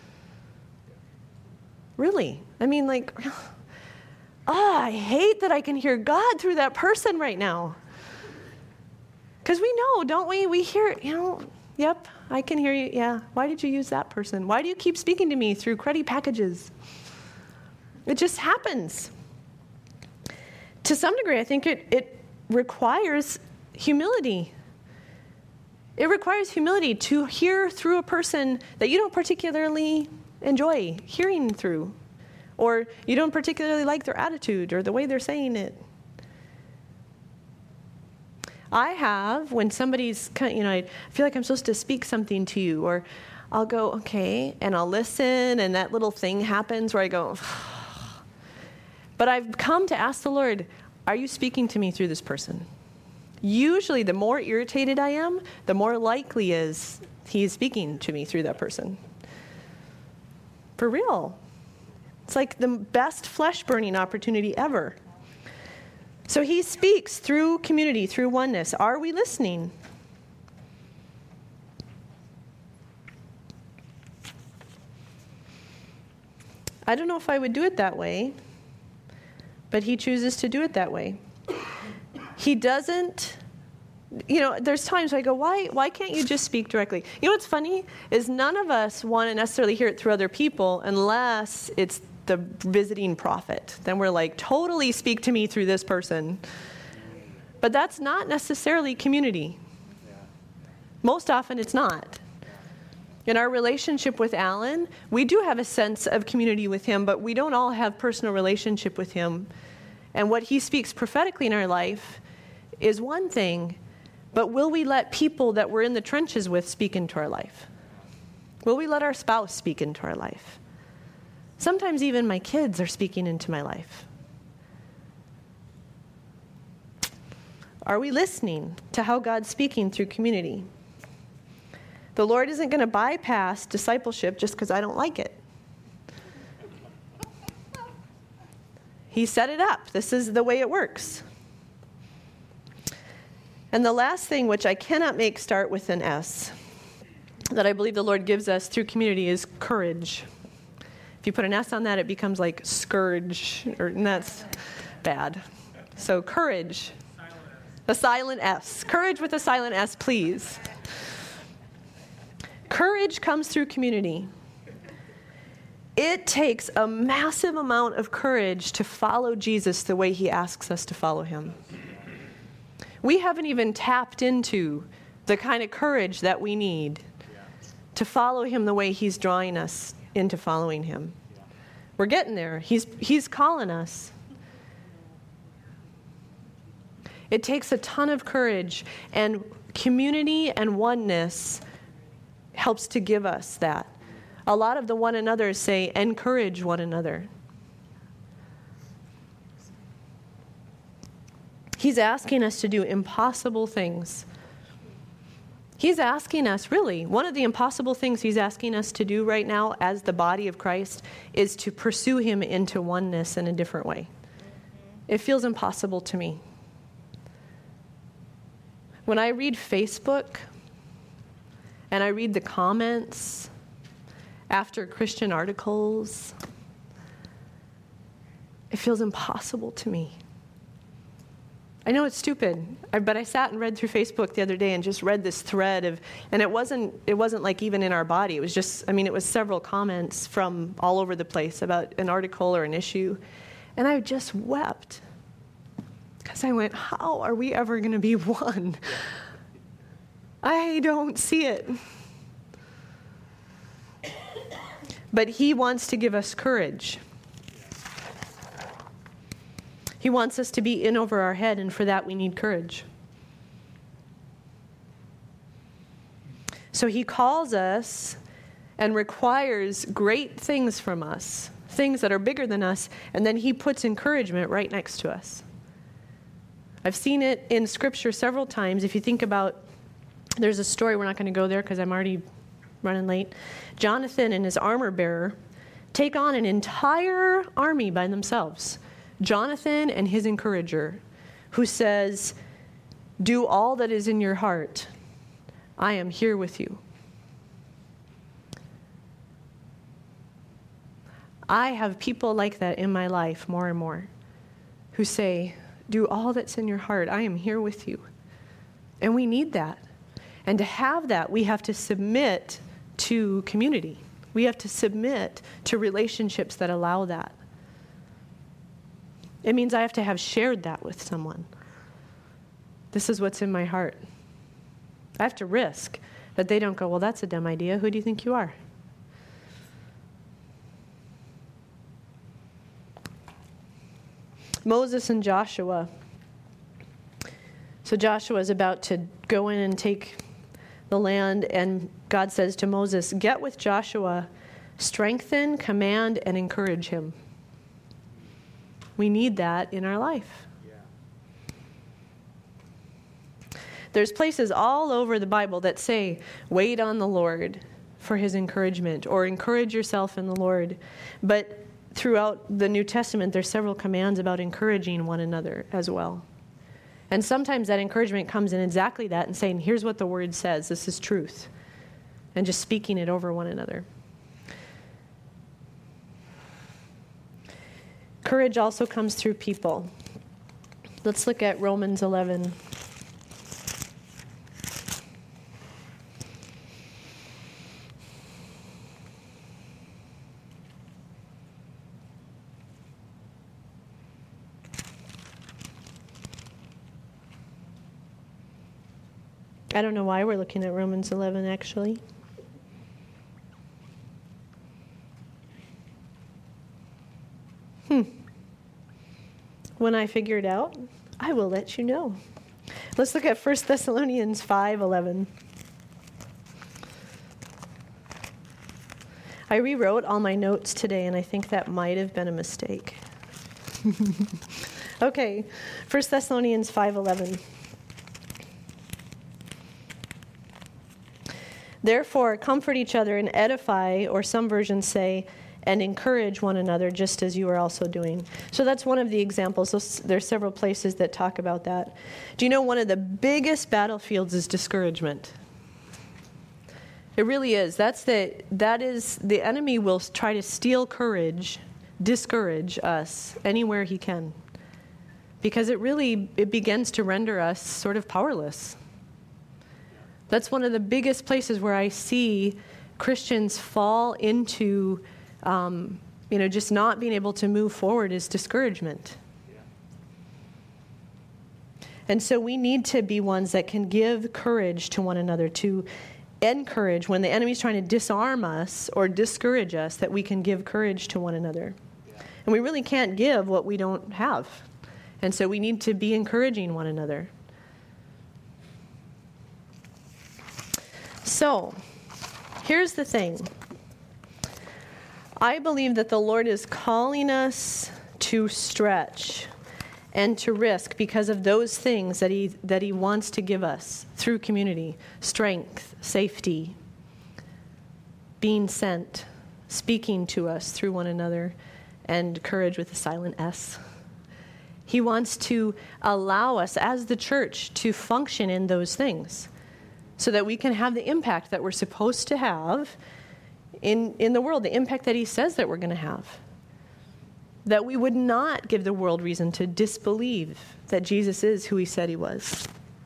Speaker 1: Really. I mean, like, I hate that I can hear God through that person right now. Because we know, don't we? We hear, yep, I can hear you. Yeah. Why did you use that person? Why do you keep speaking to me through cruddy packages? It just happens. To some degree, I think it requires humility. It requires humility to hear through a person that you don't particularly enjoy hearing through, or you don't particularly like their attitude or the way they're saying it. I have, when somebody's kind of, I feel like I'm supposed to speak something to you, or I'll go, okay, and I'll listen, and that little thing happens where I go, but I've come to ask the Lord, are you speaking to me through this person? Usually, the more irritated I am, the more likely is he is speaking to me through that person. For real. It's like the best flesh-burning opportunity ever. So he speaks through community, through oneness. Are we listening? I don't know if I would do it that way, but he chooses to do it that way. He doesn't, there's times I go, why can't you just speak directly? You know what's funny is none of us want to necessarily hear it through other people unless it's the visiting prophet. Then we're like, totally speak to me through this person. But that's not necessarily community. Most often it's not. In our relationship with Alan, we do have a sense of community with him, but we don't all have personal relationship with him. And what he speaks prophetically in our life is one thing, but will we let people that we're in the trenches with speak into our life? Will we let our spouse speak into our life? Sometimes even my kids are speaking into my life. Are we listening to how God's speaking through community? The Lord isn't going to bypass discipleship just because I don't like it. He set it up. This is the way it works. And the last thing, which I cannot make start with an S, that I believe the Lord gives us through community is courage. If you put an S on that, it becomes like scourge, and that's bad. So courage. A silent S. Courage with a silent S, please. Courage comes through community. It takes a massive amount of courage to follow Jesus the way he asks us to follow him. We haven't even tapped into the kind of courage that we need to follow him the way he's drawing us into following him. We're getting there. He's calling us. It takes a ton of courage, and community and oneness helps to give us that. A lot of the one another's say, encourage one another. He's asking us to do impossible things. He's asking us, really, one of the impossible things he's asking us to do right now as the body of Christ is to pursue him into oneness in a different way. It feels impossible to me. When I read Facebook and I read the comments after Christian articles, it feels impossible to me. I know it's stupid, but I sat and read through Facebook the other day and just read this thread of, and it wasn't like even in our body. It was just, it was several comments from all over the place about an article or an issue, and I just wept because I went, how are we ever going to be one? I don't see it. But he wants to give us courage. He wants us to be in over our head, and for that we need courage. So he calls us and requires great things from us, things that are bigger than us, and then he puts encouragement right next to us. I've seen it in Scripture several times. If you think about, there's a story, we're not going to go there because I'm already running late. Jonathan and his armor bearer take on an entire army by themselves. Jonathan and his encourager, who says, do all that is in your heart. I am here with you. I have people like that in my life more and more who say, do all that's in your heart. I am here with you. And we need that. And to have that, we have to submit to community. We have to submit to relationships that allow that. It means I have to have shared that with someone. This is what's in my heart. I have to risk that they don't go, well, that's a dumb idea. Who do you think you are? Moses and Joshua. So Joshua is about to go in and take the land, and God says to Moses, get with Joshua, strengthen, command, and encourage him. We need that in our life. Yeah. There's places all over the Bible that say, wait on the Lord for his encouragement, or encourage yourself in the Lord. But throughout the New Testament, there's several commands about encouraging one another as well. And sometimes that encouragement comes in exactly that and saying, here's what the word says, this is truth. And just speaking it over one another. Courage also comes through people. Let's look at Romans 11. I don't know why we're looking at Romans 11, actually. When I figure it out, I will let you know. Let's look at 1 Thessalonians 5:11. I rewrote all my notes today, and I think that might have been a mistake. Okay, 1 Thessalonians 5:11. Therefore, comfort each other and edify, or some versions say, and encourage one another just as you are also doing. So that's one of the examples. There's several places that talk about that. Do you know one of the biggest battlefields is discouragement? It really is. That is the enemy will try to steal courage, discourage us anywhere he can. Because it begins to render us sort of powerless. That's one of the biggest places where I see Christians fall into, just not being able to move forward is discouragement. And so we need to be ones that can give courage to one another, to encourage when the enemy's trying to disarm us or discourage us, that we can give courage to one another. And we really can't give what we don't have. And so we need to be encouraging one another. So, here's the thing. I believe that the Lord is calling us to stretch and to risk because of those things that He wants to give us through community. Strength, safety, being sent, speaking to us through one another, and courage with a silent S. He wants to allow us as the church to function in those things so that we can have the impact that we're supposed to have in the world, the impact that He says that we're going to have. That we would not give the world reason to disbelieve that Jesus is who He said He was.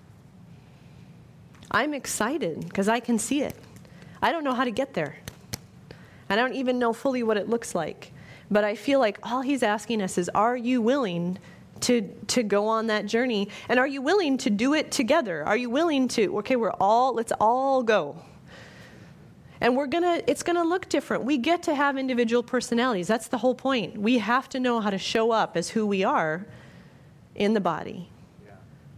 Speaker 1: I'm excited because I can see it. I don't know how to get there. I don't even know fully what it looks like. But I feel like all He's asking us is, are you willing to go on that journey? And are you willing to do it together? Are you willing to, okay, let's all go. And it's gonna look different. We get to have individual personalities. That's the whole point. We have to know how to show up as who we are in the body. Yeah.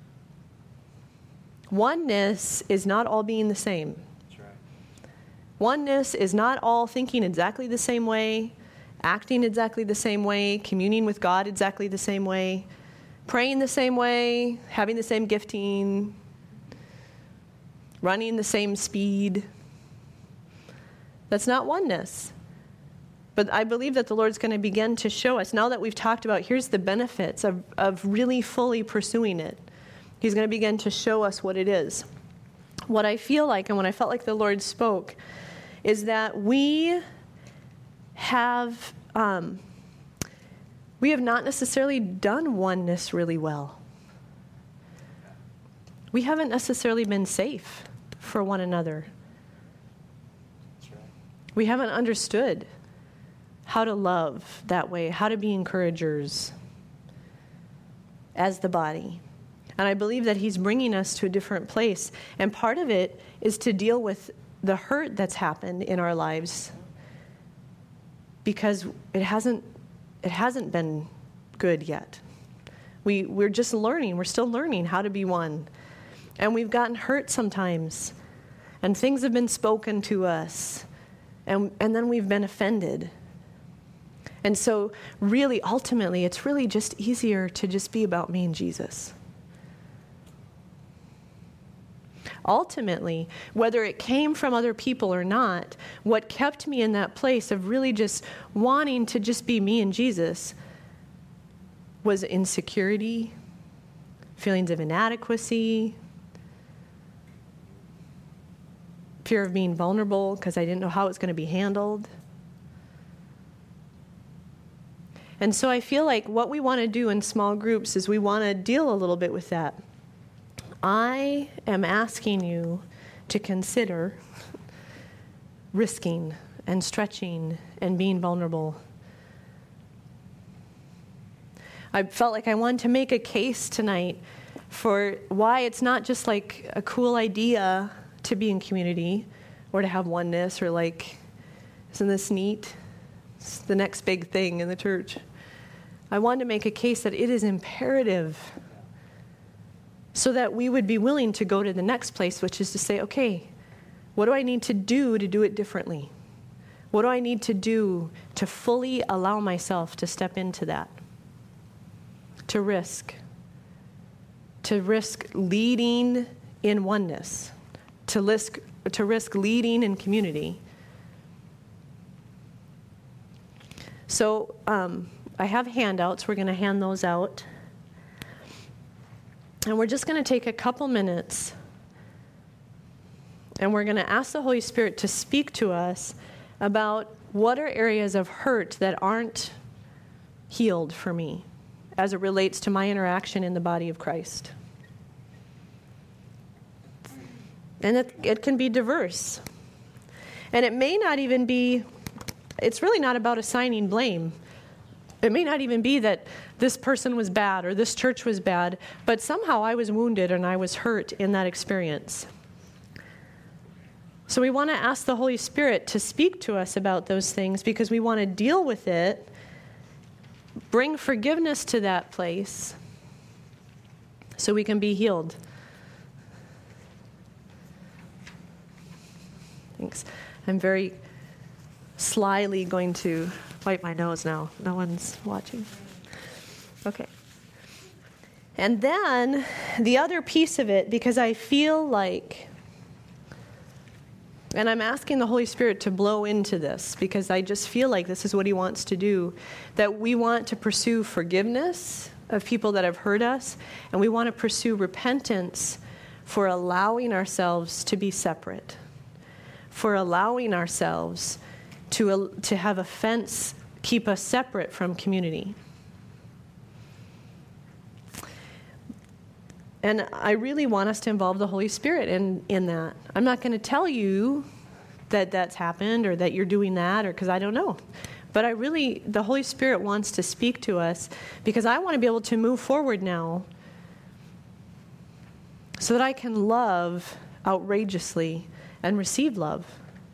Speaker 1: Oneness is not all being the same. That's right. Oneness is not all thinking exactly the same way, acting exactly the same way, communing with God exactly the same way, praying the same way, having the same gifting, running the same speed. That's not oneness. But I believe that the Lord's going to begin to show us, now that we've talked about here's the benefits of really fully pursuing it, He's going to begin to show us what it is. What I feel like, and when I felt like the Lord spoke, is that we have not necessarily done oneness really well. We haven't necessarily been safe for one another. We haven't understood how to love that way, how to be encouragers as the body. And I believe that He's bringing us to a different place. And part of it is to deal with the hurt that's happened in our lives, because it hasn't been good yet. We're just learning. We're still learning how to be one. And we've gotten hurt sometimes. And things have been spoken to us. And then we've been offended. And so really, ultimately, it's really just easier to just be about me and Jesus. Ultimately, whether it came from other people or not, what kept me in that place of really just wanting to just be me and Jesus was insecurity, feelings of inadequacy, fear of being vulnerable because I didn't know how it was going to be handled. And so I feel like what we want to do in small groups is we want to deal a little bit with that. I am asking you to consider risking and stretching and being vulnerable. I felt like I wanted to make a case tonight for why it's not just like a cool idea to be in community or to have oneness or like, isn't this neat? It's the next big thing in the church. I wanted to make a case that it is imperative so that we would be willing to go to the next place, which is to say, okay, what do I need to do it differently? What do I need to do to fully allow myself to step into that? To risk leading in oneness, to risk leading in community. So I have handouts. We're going to hand those out. And we're just going to take a couple minutes, and we're going to ask the Holy Spirit to speak to us about what are areas of hurt that aren't healed for me as it relates to my interaction in the body of Christ. And it can be diverse. And it may not even be, it's really not about assigning blame. It may not even be that this person was bad or this church was bad, but somehow I was wounded and I was hurt in that experience. So we want to ask the Holy Spirit to speak to us about those things because we want to deal with it, bring forgiveness to that place so we can be healed. Thanks. I'm very slyly going to wipe my nose now. No one's watching. Okay. And then the other piece of it, because I feel like, and I'm asking the Holy Spirit to blow into this, because I just feel like this is what He wants to do, that we want to pursue forgiveness of people that have hurt us, and we want to pursue repentance for allowing ourselves to be separate, for allowing ourselves to have offense keep us separate from community. And I really want us to involve the Holy Spirit in that. I'm not going to tell you that that's happened or that you're doing that, or because I don't know. But the Holy Spirit wants to speak to us because I want to be able to move forward now so that I can love outrageously and receive love.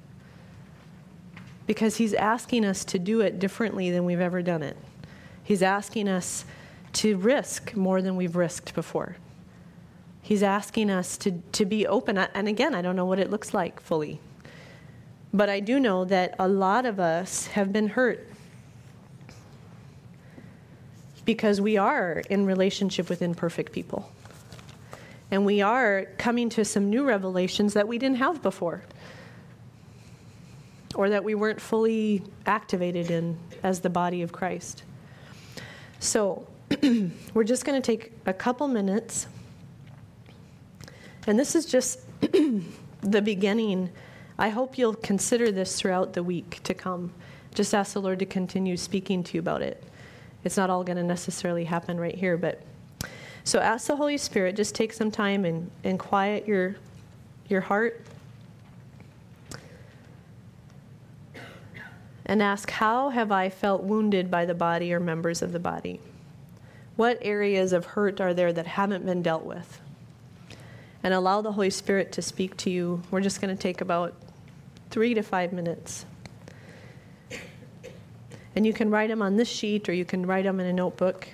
Speaker 1: Because He's asking us to do it differently than we've ever done it. He's asking us to risk more than we've risked before. He's asking us to be open. And again, I don't know what it looks like fully. But I do know that a lot of us have been hurt because we are in relationship with imperfect people. And we are coming to some new revelations that we didn't have before, or that we weren't fully activated in as the body of Christ. So we're just going to take a couple minutes. And this is just the beginning. I hope you'll consider this throughout the week to come. Just ask the Lord to continue speaking to you about it. It's not all going to necessarily happen right here, but so ask the Holy Spirit, just take some time and quiet your heart. And ask, how have I felt wounded by the body or members of the body? What areas of hurt are there that haven't been dealt with? And allow the Holy Spirit to speak to you. We're just going to take about 3 to 5 minutes. And you can write them on this sheet, or you can write them in a notebook.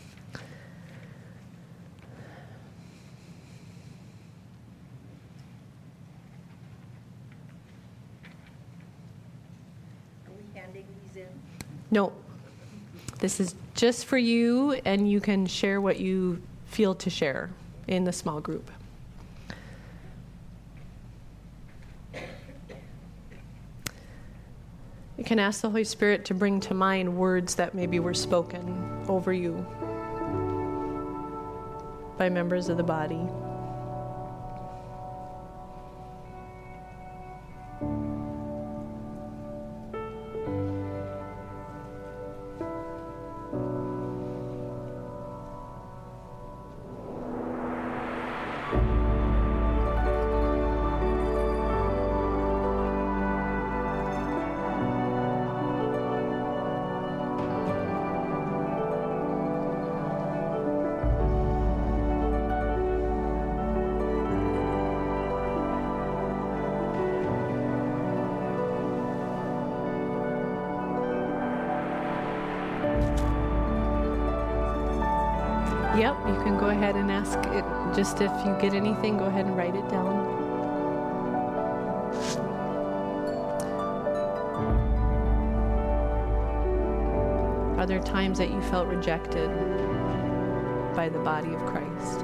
Speaker 2: Are we handing these in?
Speaker 1: No. This is just for you, and you can share what you feel to share in the small group. You can ask the Holy Spirit to bring to mind words that maybe were spoken over you by members of the body. Yep, you can go ahead and ask it. Just if you get anything, go ahead and write it down. Are there times that you felt rejected by the body of Christ?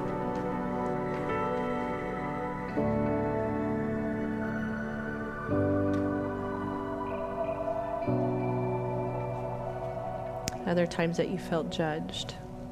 Speaker 1: Other times that you felt judged.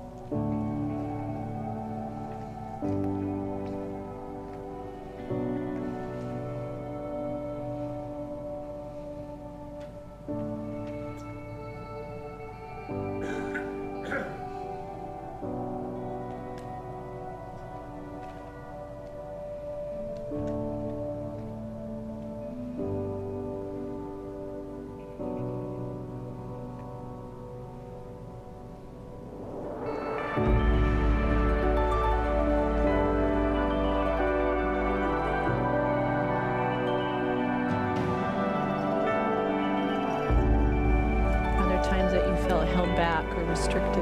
Speaker 1: Times that you felt held back or restricted.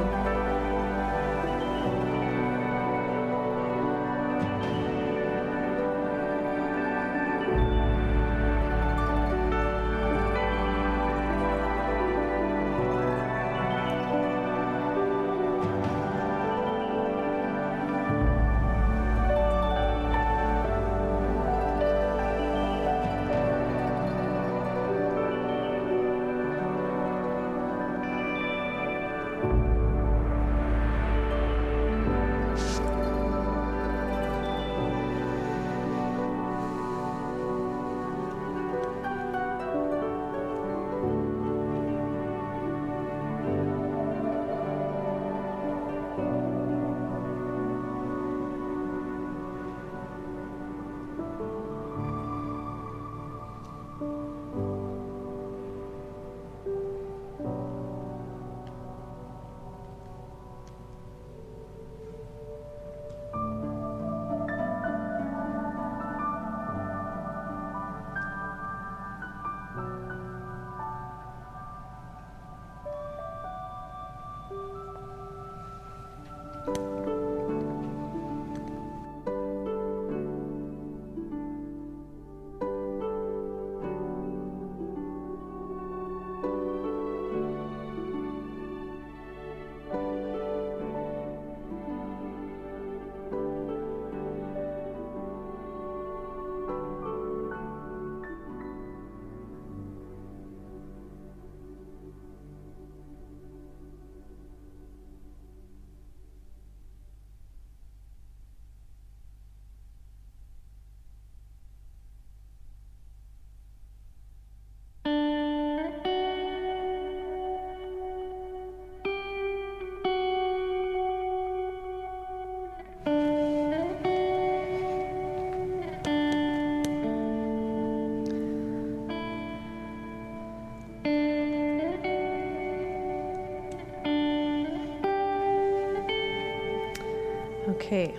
Speaker 1: Okay,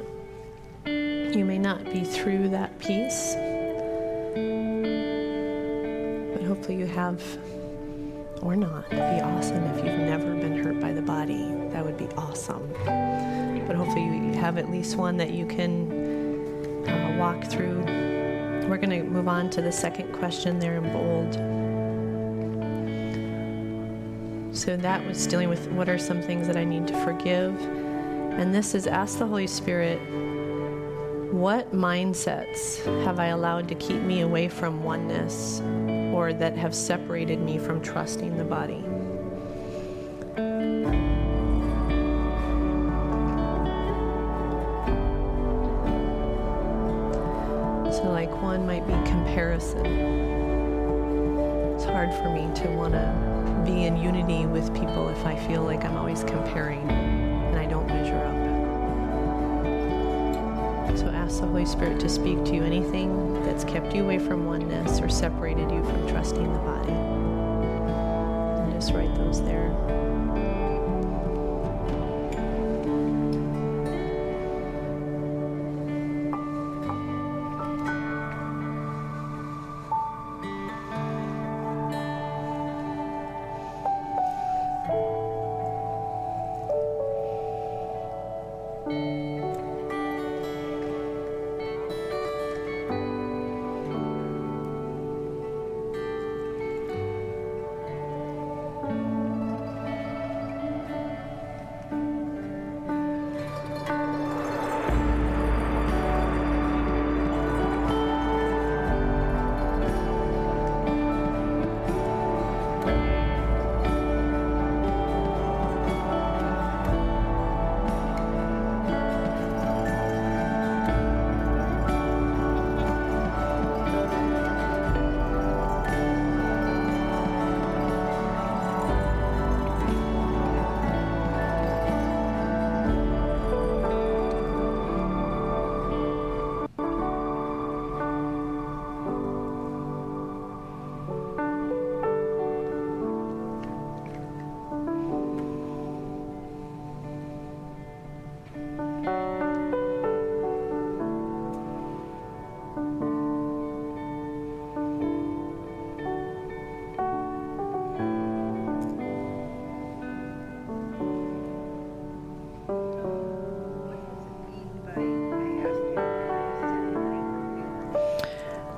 Speaker 1: you may not be through that piece, but hopefully you have, or not. It'd be awesome if you've never been hurt by the body. That would be awesome. But hopefully you have at least one that you can walk through. We're going to move on to the second question there in bold. So that was dealing with what are some things that I need to forgive. And this is ask the Holy Spirit, what mindsets have I allowed to keep me away from oneness or that have separated me from trusting the body? So like one might be comparison. It's hard for me to want to be in unity with people if I feel like I'm always comparing and I don't measure up. So ask the Holy Spirit to speak to you anything that's kept you away from oneness or separated you from trusting the body. And just write those there.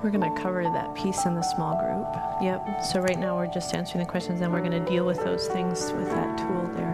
Speaker 1: We're going to cover that piece in the small group. Yep. So right now we're just answering the questions, and we're going to deal with those things with that tool there.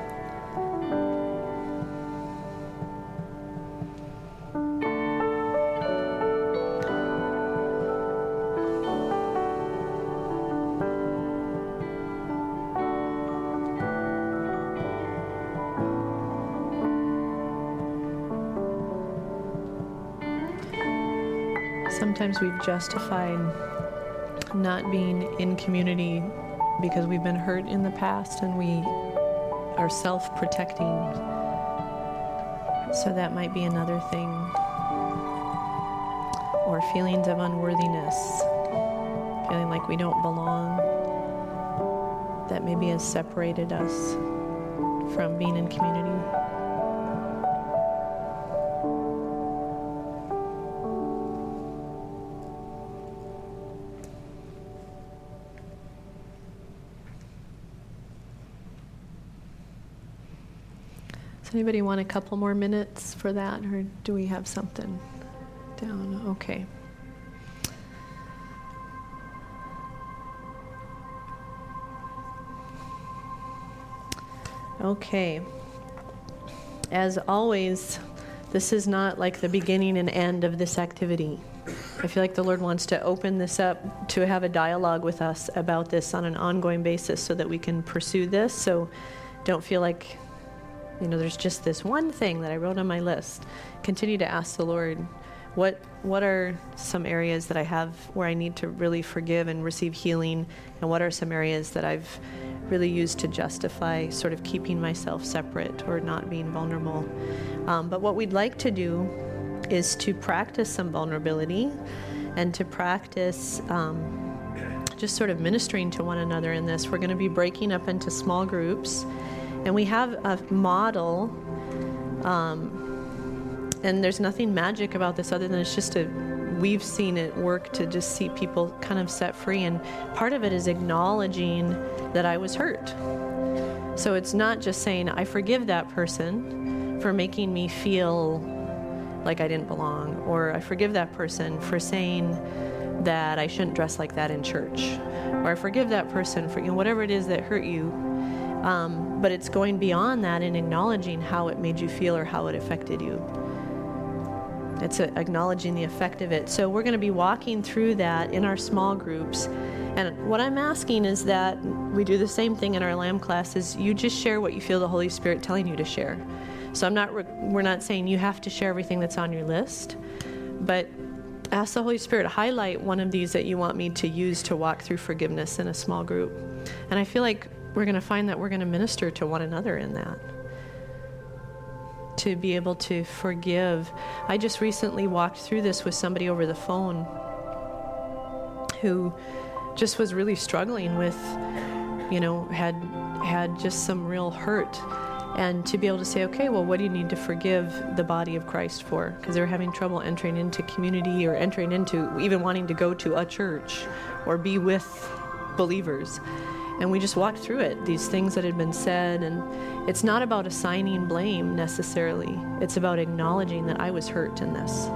Speaker 1: Sometimes we've justified not being in community because we've been hurt in the past and we are self-protecting. So that might be another thing. Or feelings of unworthiness, feeling like we don't belong, that maybe has separated us from being in community. Does anybody want a couple more minutes for that, or do we have something down? Okay. Okay. As always, this is not like the beginning and end of this activity. I feel like the Lord wants to open this up to have a dialogue with us about this on an ongoing basis so that we can pursue this. So don't feel like, there's just this one thing that I wrote on my list. Continue to ask the Lord, what are some areas that I have where I need to really forgive and receive healing, and what are some areas that I've really used to justify sort of keeping myself separate or not being vulnerable. But what we'd like to do is to practice some vulnerability and to practice just sort of ministering to one another in this. We're going to be breaking up into small groups. And we have a model, and there's nothing magic about this other than we've seen it work to just see people kind of set free. And part of it is acknowledging that I was hurt. So it's not just saying, I forgive that person for making me feel like I didn't belong, or I forgive that person for saying that I shouldn't dress like that in church, or I forgive that person for whatever it is that hurt you. But it's going beyond that and acknowledging how it made you feel or how it affected you. It's acknowledging the effect of it. So we're going to be walking through that in our small groups. And what I'm asking is that we do the same thing in our Lamb classes. You just share what you feel the Holy Spirit telling you to share. So we're not saying you have to share everything that's on your list, but ask the Holy Spirit, highlight one of these that you want me to use to walk through forgiveness in a small group. And I feel like we're going to find that we're going to minister to one another in that. To be able to forgive. I just recently walked through this with somebody over the phone who just was really struggling with, had just some real hurt. And to be able to say, okay, well, what do you need to forgive the body of Christ for? Because they're having trouble entering into community or entering into even wanting to go to a church or be with believers. And we just walked through it, these things that had been said. And it's not about assigning blame necessarily. It's about acknowledging that I was hurt in this.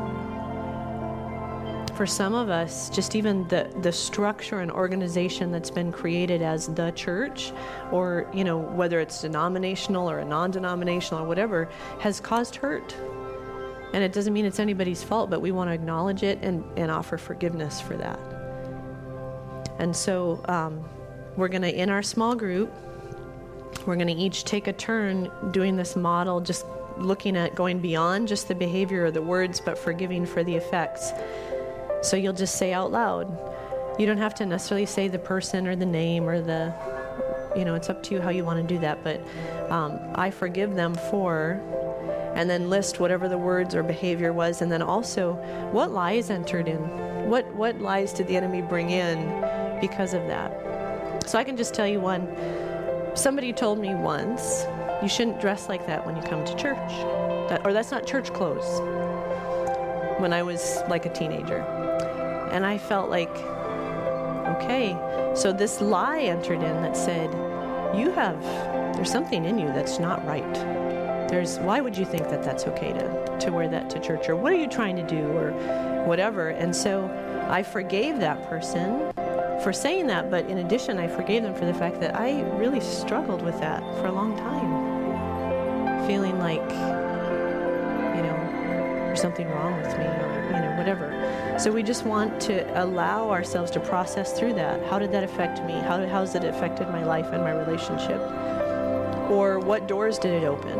Speaker 1: For some of us, just even the structure and organization that's been created as the church, or, whether it's denominational or a non-denominational or whatever, has caused hurt. And it doesn't mean it's anybody's fault, but we want to acknowledge it and offer forgiveness for that. And so, we're going to, in our small group, we're going to each take a turn doing this model, just looking at going beyond just the behavior or the words, but forgiving for the effects. So you'll just say out loud. You don't have to necessarily say the person or the name or it's up to you how you want to do that. But I forgive them for, and then list whatever the words or behavior was. And then also, what lies entered in? What lies did the enemy bring in because of that? So I can just tell you one. Somebody told me once, you shouldn't dress like that when you come to church. That's not church clothes. When I was like a teenager. And I felt like, okay, so this lie entered in that said, there's something in you that's not right. Why would you think that that's okay to wear that to church? Or what are you trying to do? Or whatever. And so I forgave that person for saying that, but in addition, I forgave them for the fact that I really struggled with that for a long time. Feeling like, there's something wrong with me or, whatever. So we just want to allow ourselves to process through that. How did that affect me? How has it affected my life and my relationship? Or what doors did it open?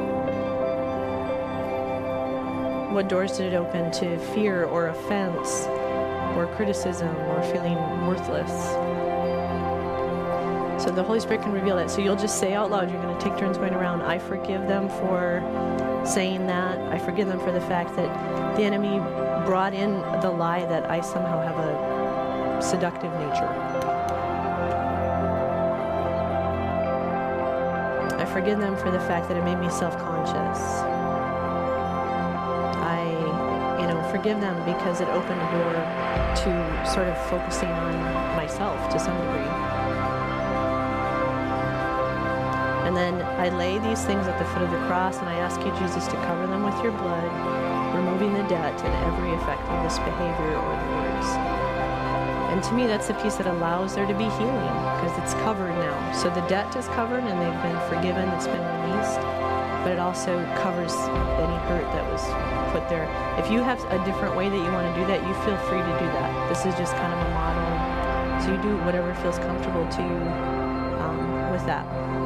Speaker 1: What doors did it open to fear or offense or criticism or feeling worthless? So the Holy Spirit can reveal that. So you'll just say out loud, you're going to take turns going around, I forgive them for saying that. I forgive them for the fact that the enemy brought in the lie that I somehow have a seductive nature. I forgive them for the fact that it made me self-conscious. Forgive them because it opened a door to sort of focusing on myself to some degree. And then I lay these things at the foot of the cross, and I ask you, Jesus, to cover them with your blood, removing the debt and every effect of this behavior or the words. And to me, that's the piece that allows there to be healing, because it's covered now. So the debt is covered, and they've been forgiven, it's been released, but it also covers any hurt that was put there. If you have a different way that you want to do that, you feel free to do that. This is just kind of a model. So you do whatever feels comfortable to you with that.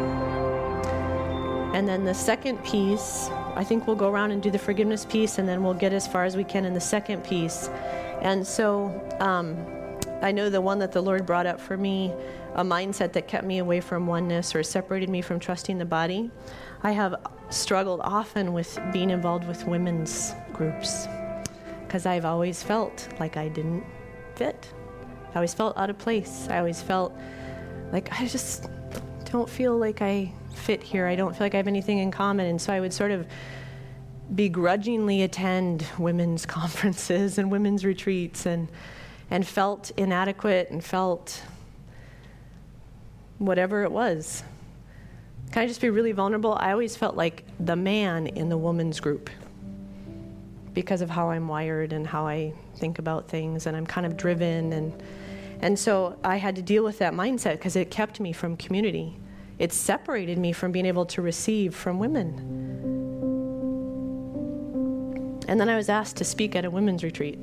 Speaker 1: And then the second piece, I think we'll go around and do the forgiveness piece, and then we'll get as far as we can in the second piece. And so I know the one that the Lord brought up for me, a mindset that kept me away from oneness or separated me from trusting the body. I have struggled often with being involved with women's groups because I've always felt like I didn't fit. I always felt out of place. I always felt like I just don't feel like I fit here. I don't feel like I have anything in common. And so I would sort of begrudgingly attend women's conferences and women's retreats and felt inadequate and felt whatever it was. Can I just be really vulnerable? I always felt like the man in the woman's group because of how I'm wired and how I think about things, and I'm kind of driven. And so I had to deal with that mindset because it kept me from community. It separated me from being able to receive from women. And then I was asked to speak at a women's retreat.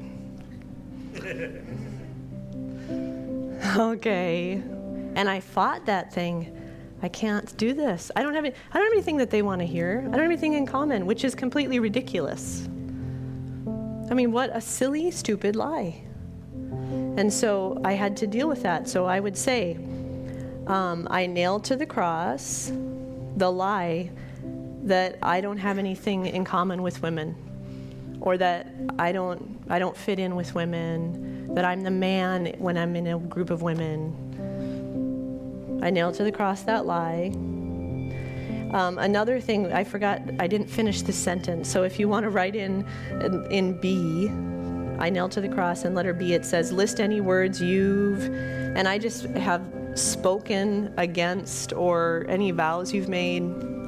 Speaker 1: Okay. And I fought that thing. I can't do this. I don't have anything that they want to hear. I don't have anything in common, which is completely ridiculous. I mean, what a silly, stupid lie. And so I had to deal with that. So I would say, I nailed to the cross the lie that I don't have anything in common with women, or that I don't fit in with women, that I'm the man when I'm in a group of women. I nailed to the cross that lie. Another thing, I forgot, I didn't finish the sentence. So if you want to write in B, I nailed to the cross, and letter B, it says, list any words and I just have spoken against, or any vows you've made.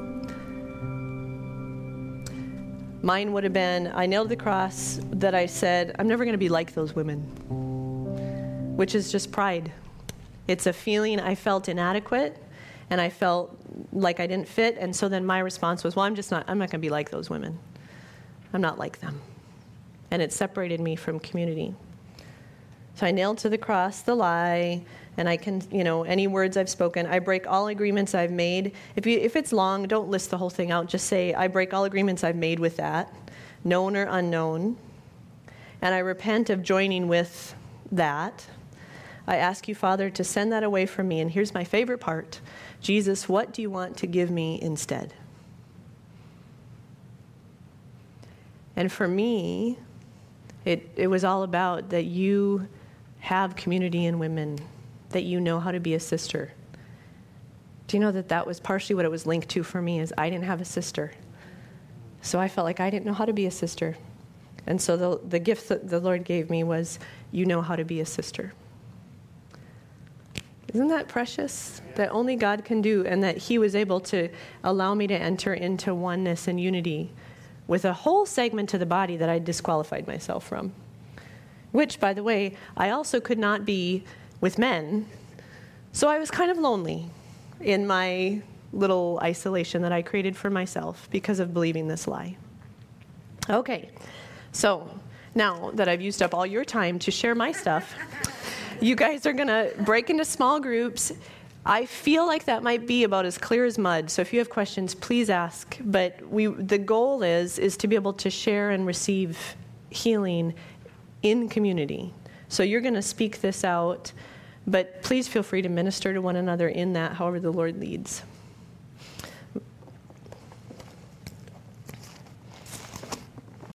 Speaker 1: Mine would have been, I nailed to the cross that I said, I'm never going to be like those women, which is just pride. It's a feeling I felt inadequate, and I felt like I didn't fit, and so then my response was, well, I'm not going to be like those women. I'm not like them. And it separated me from community. So I nailed to the cross the lie, and I can, any words I've spoken. I break all agreements I've made. If it's long, don't list the whole thing out. Just say, I break all agreements I've made with that, known or unknown. And I repent of joining with that. I ask you, Father, to send that away from me. And here's my favorite part. Jesus, what do you want to give me instead? And for me, it was all about that you have community in women, that you know how to be a sister. Do you know that was partially what it was linked to for me, is I didn't have a sister. So I felt like I didn't know how to be a sister. And so the gift that the Lord gave me was, you know how to be a sister. Isn't that precious? That only God can do, and that he was able to allow me to enter into oneness and unity with a whole segment of the body that I disqualified myself from. which, by the way, I also could not be with men. So I was kind of lonely in my little isolation that I created for myself because of believing this lie. Okay, so now that I've used up all your time to share my stuff, you guys are going to break into small groups. I feel like that might be about as clear as mud, so if you have questions, please ask. But the goal is to be able to share and receive healing in community. So you're going to speak this out, but please feel free to minister to one another in that, however the Lord leads.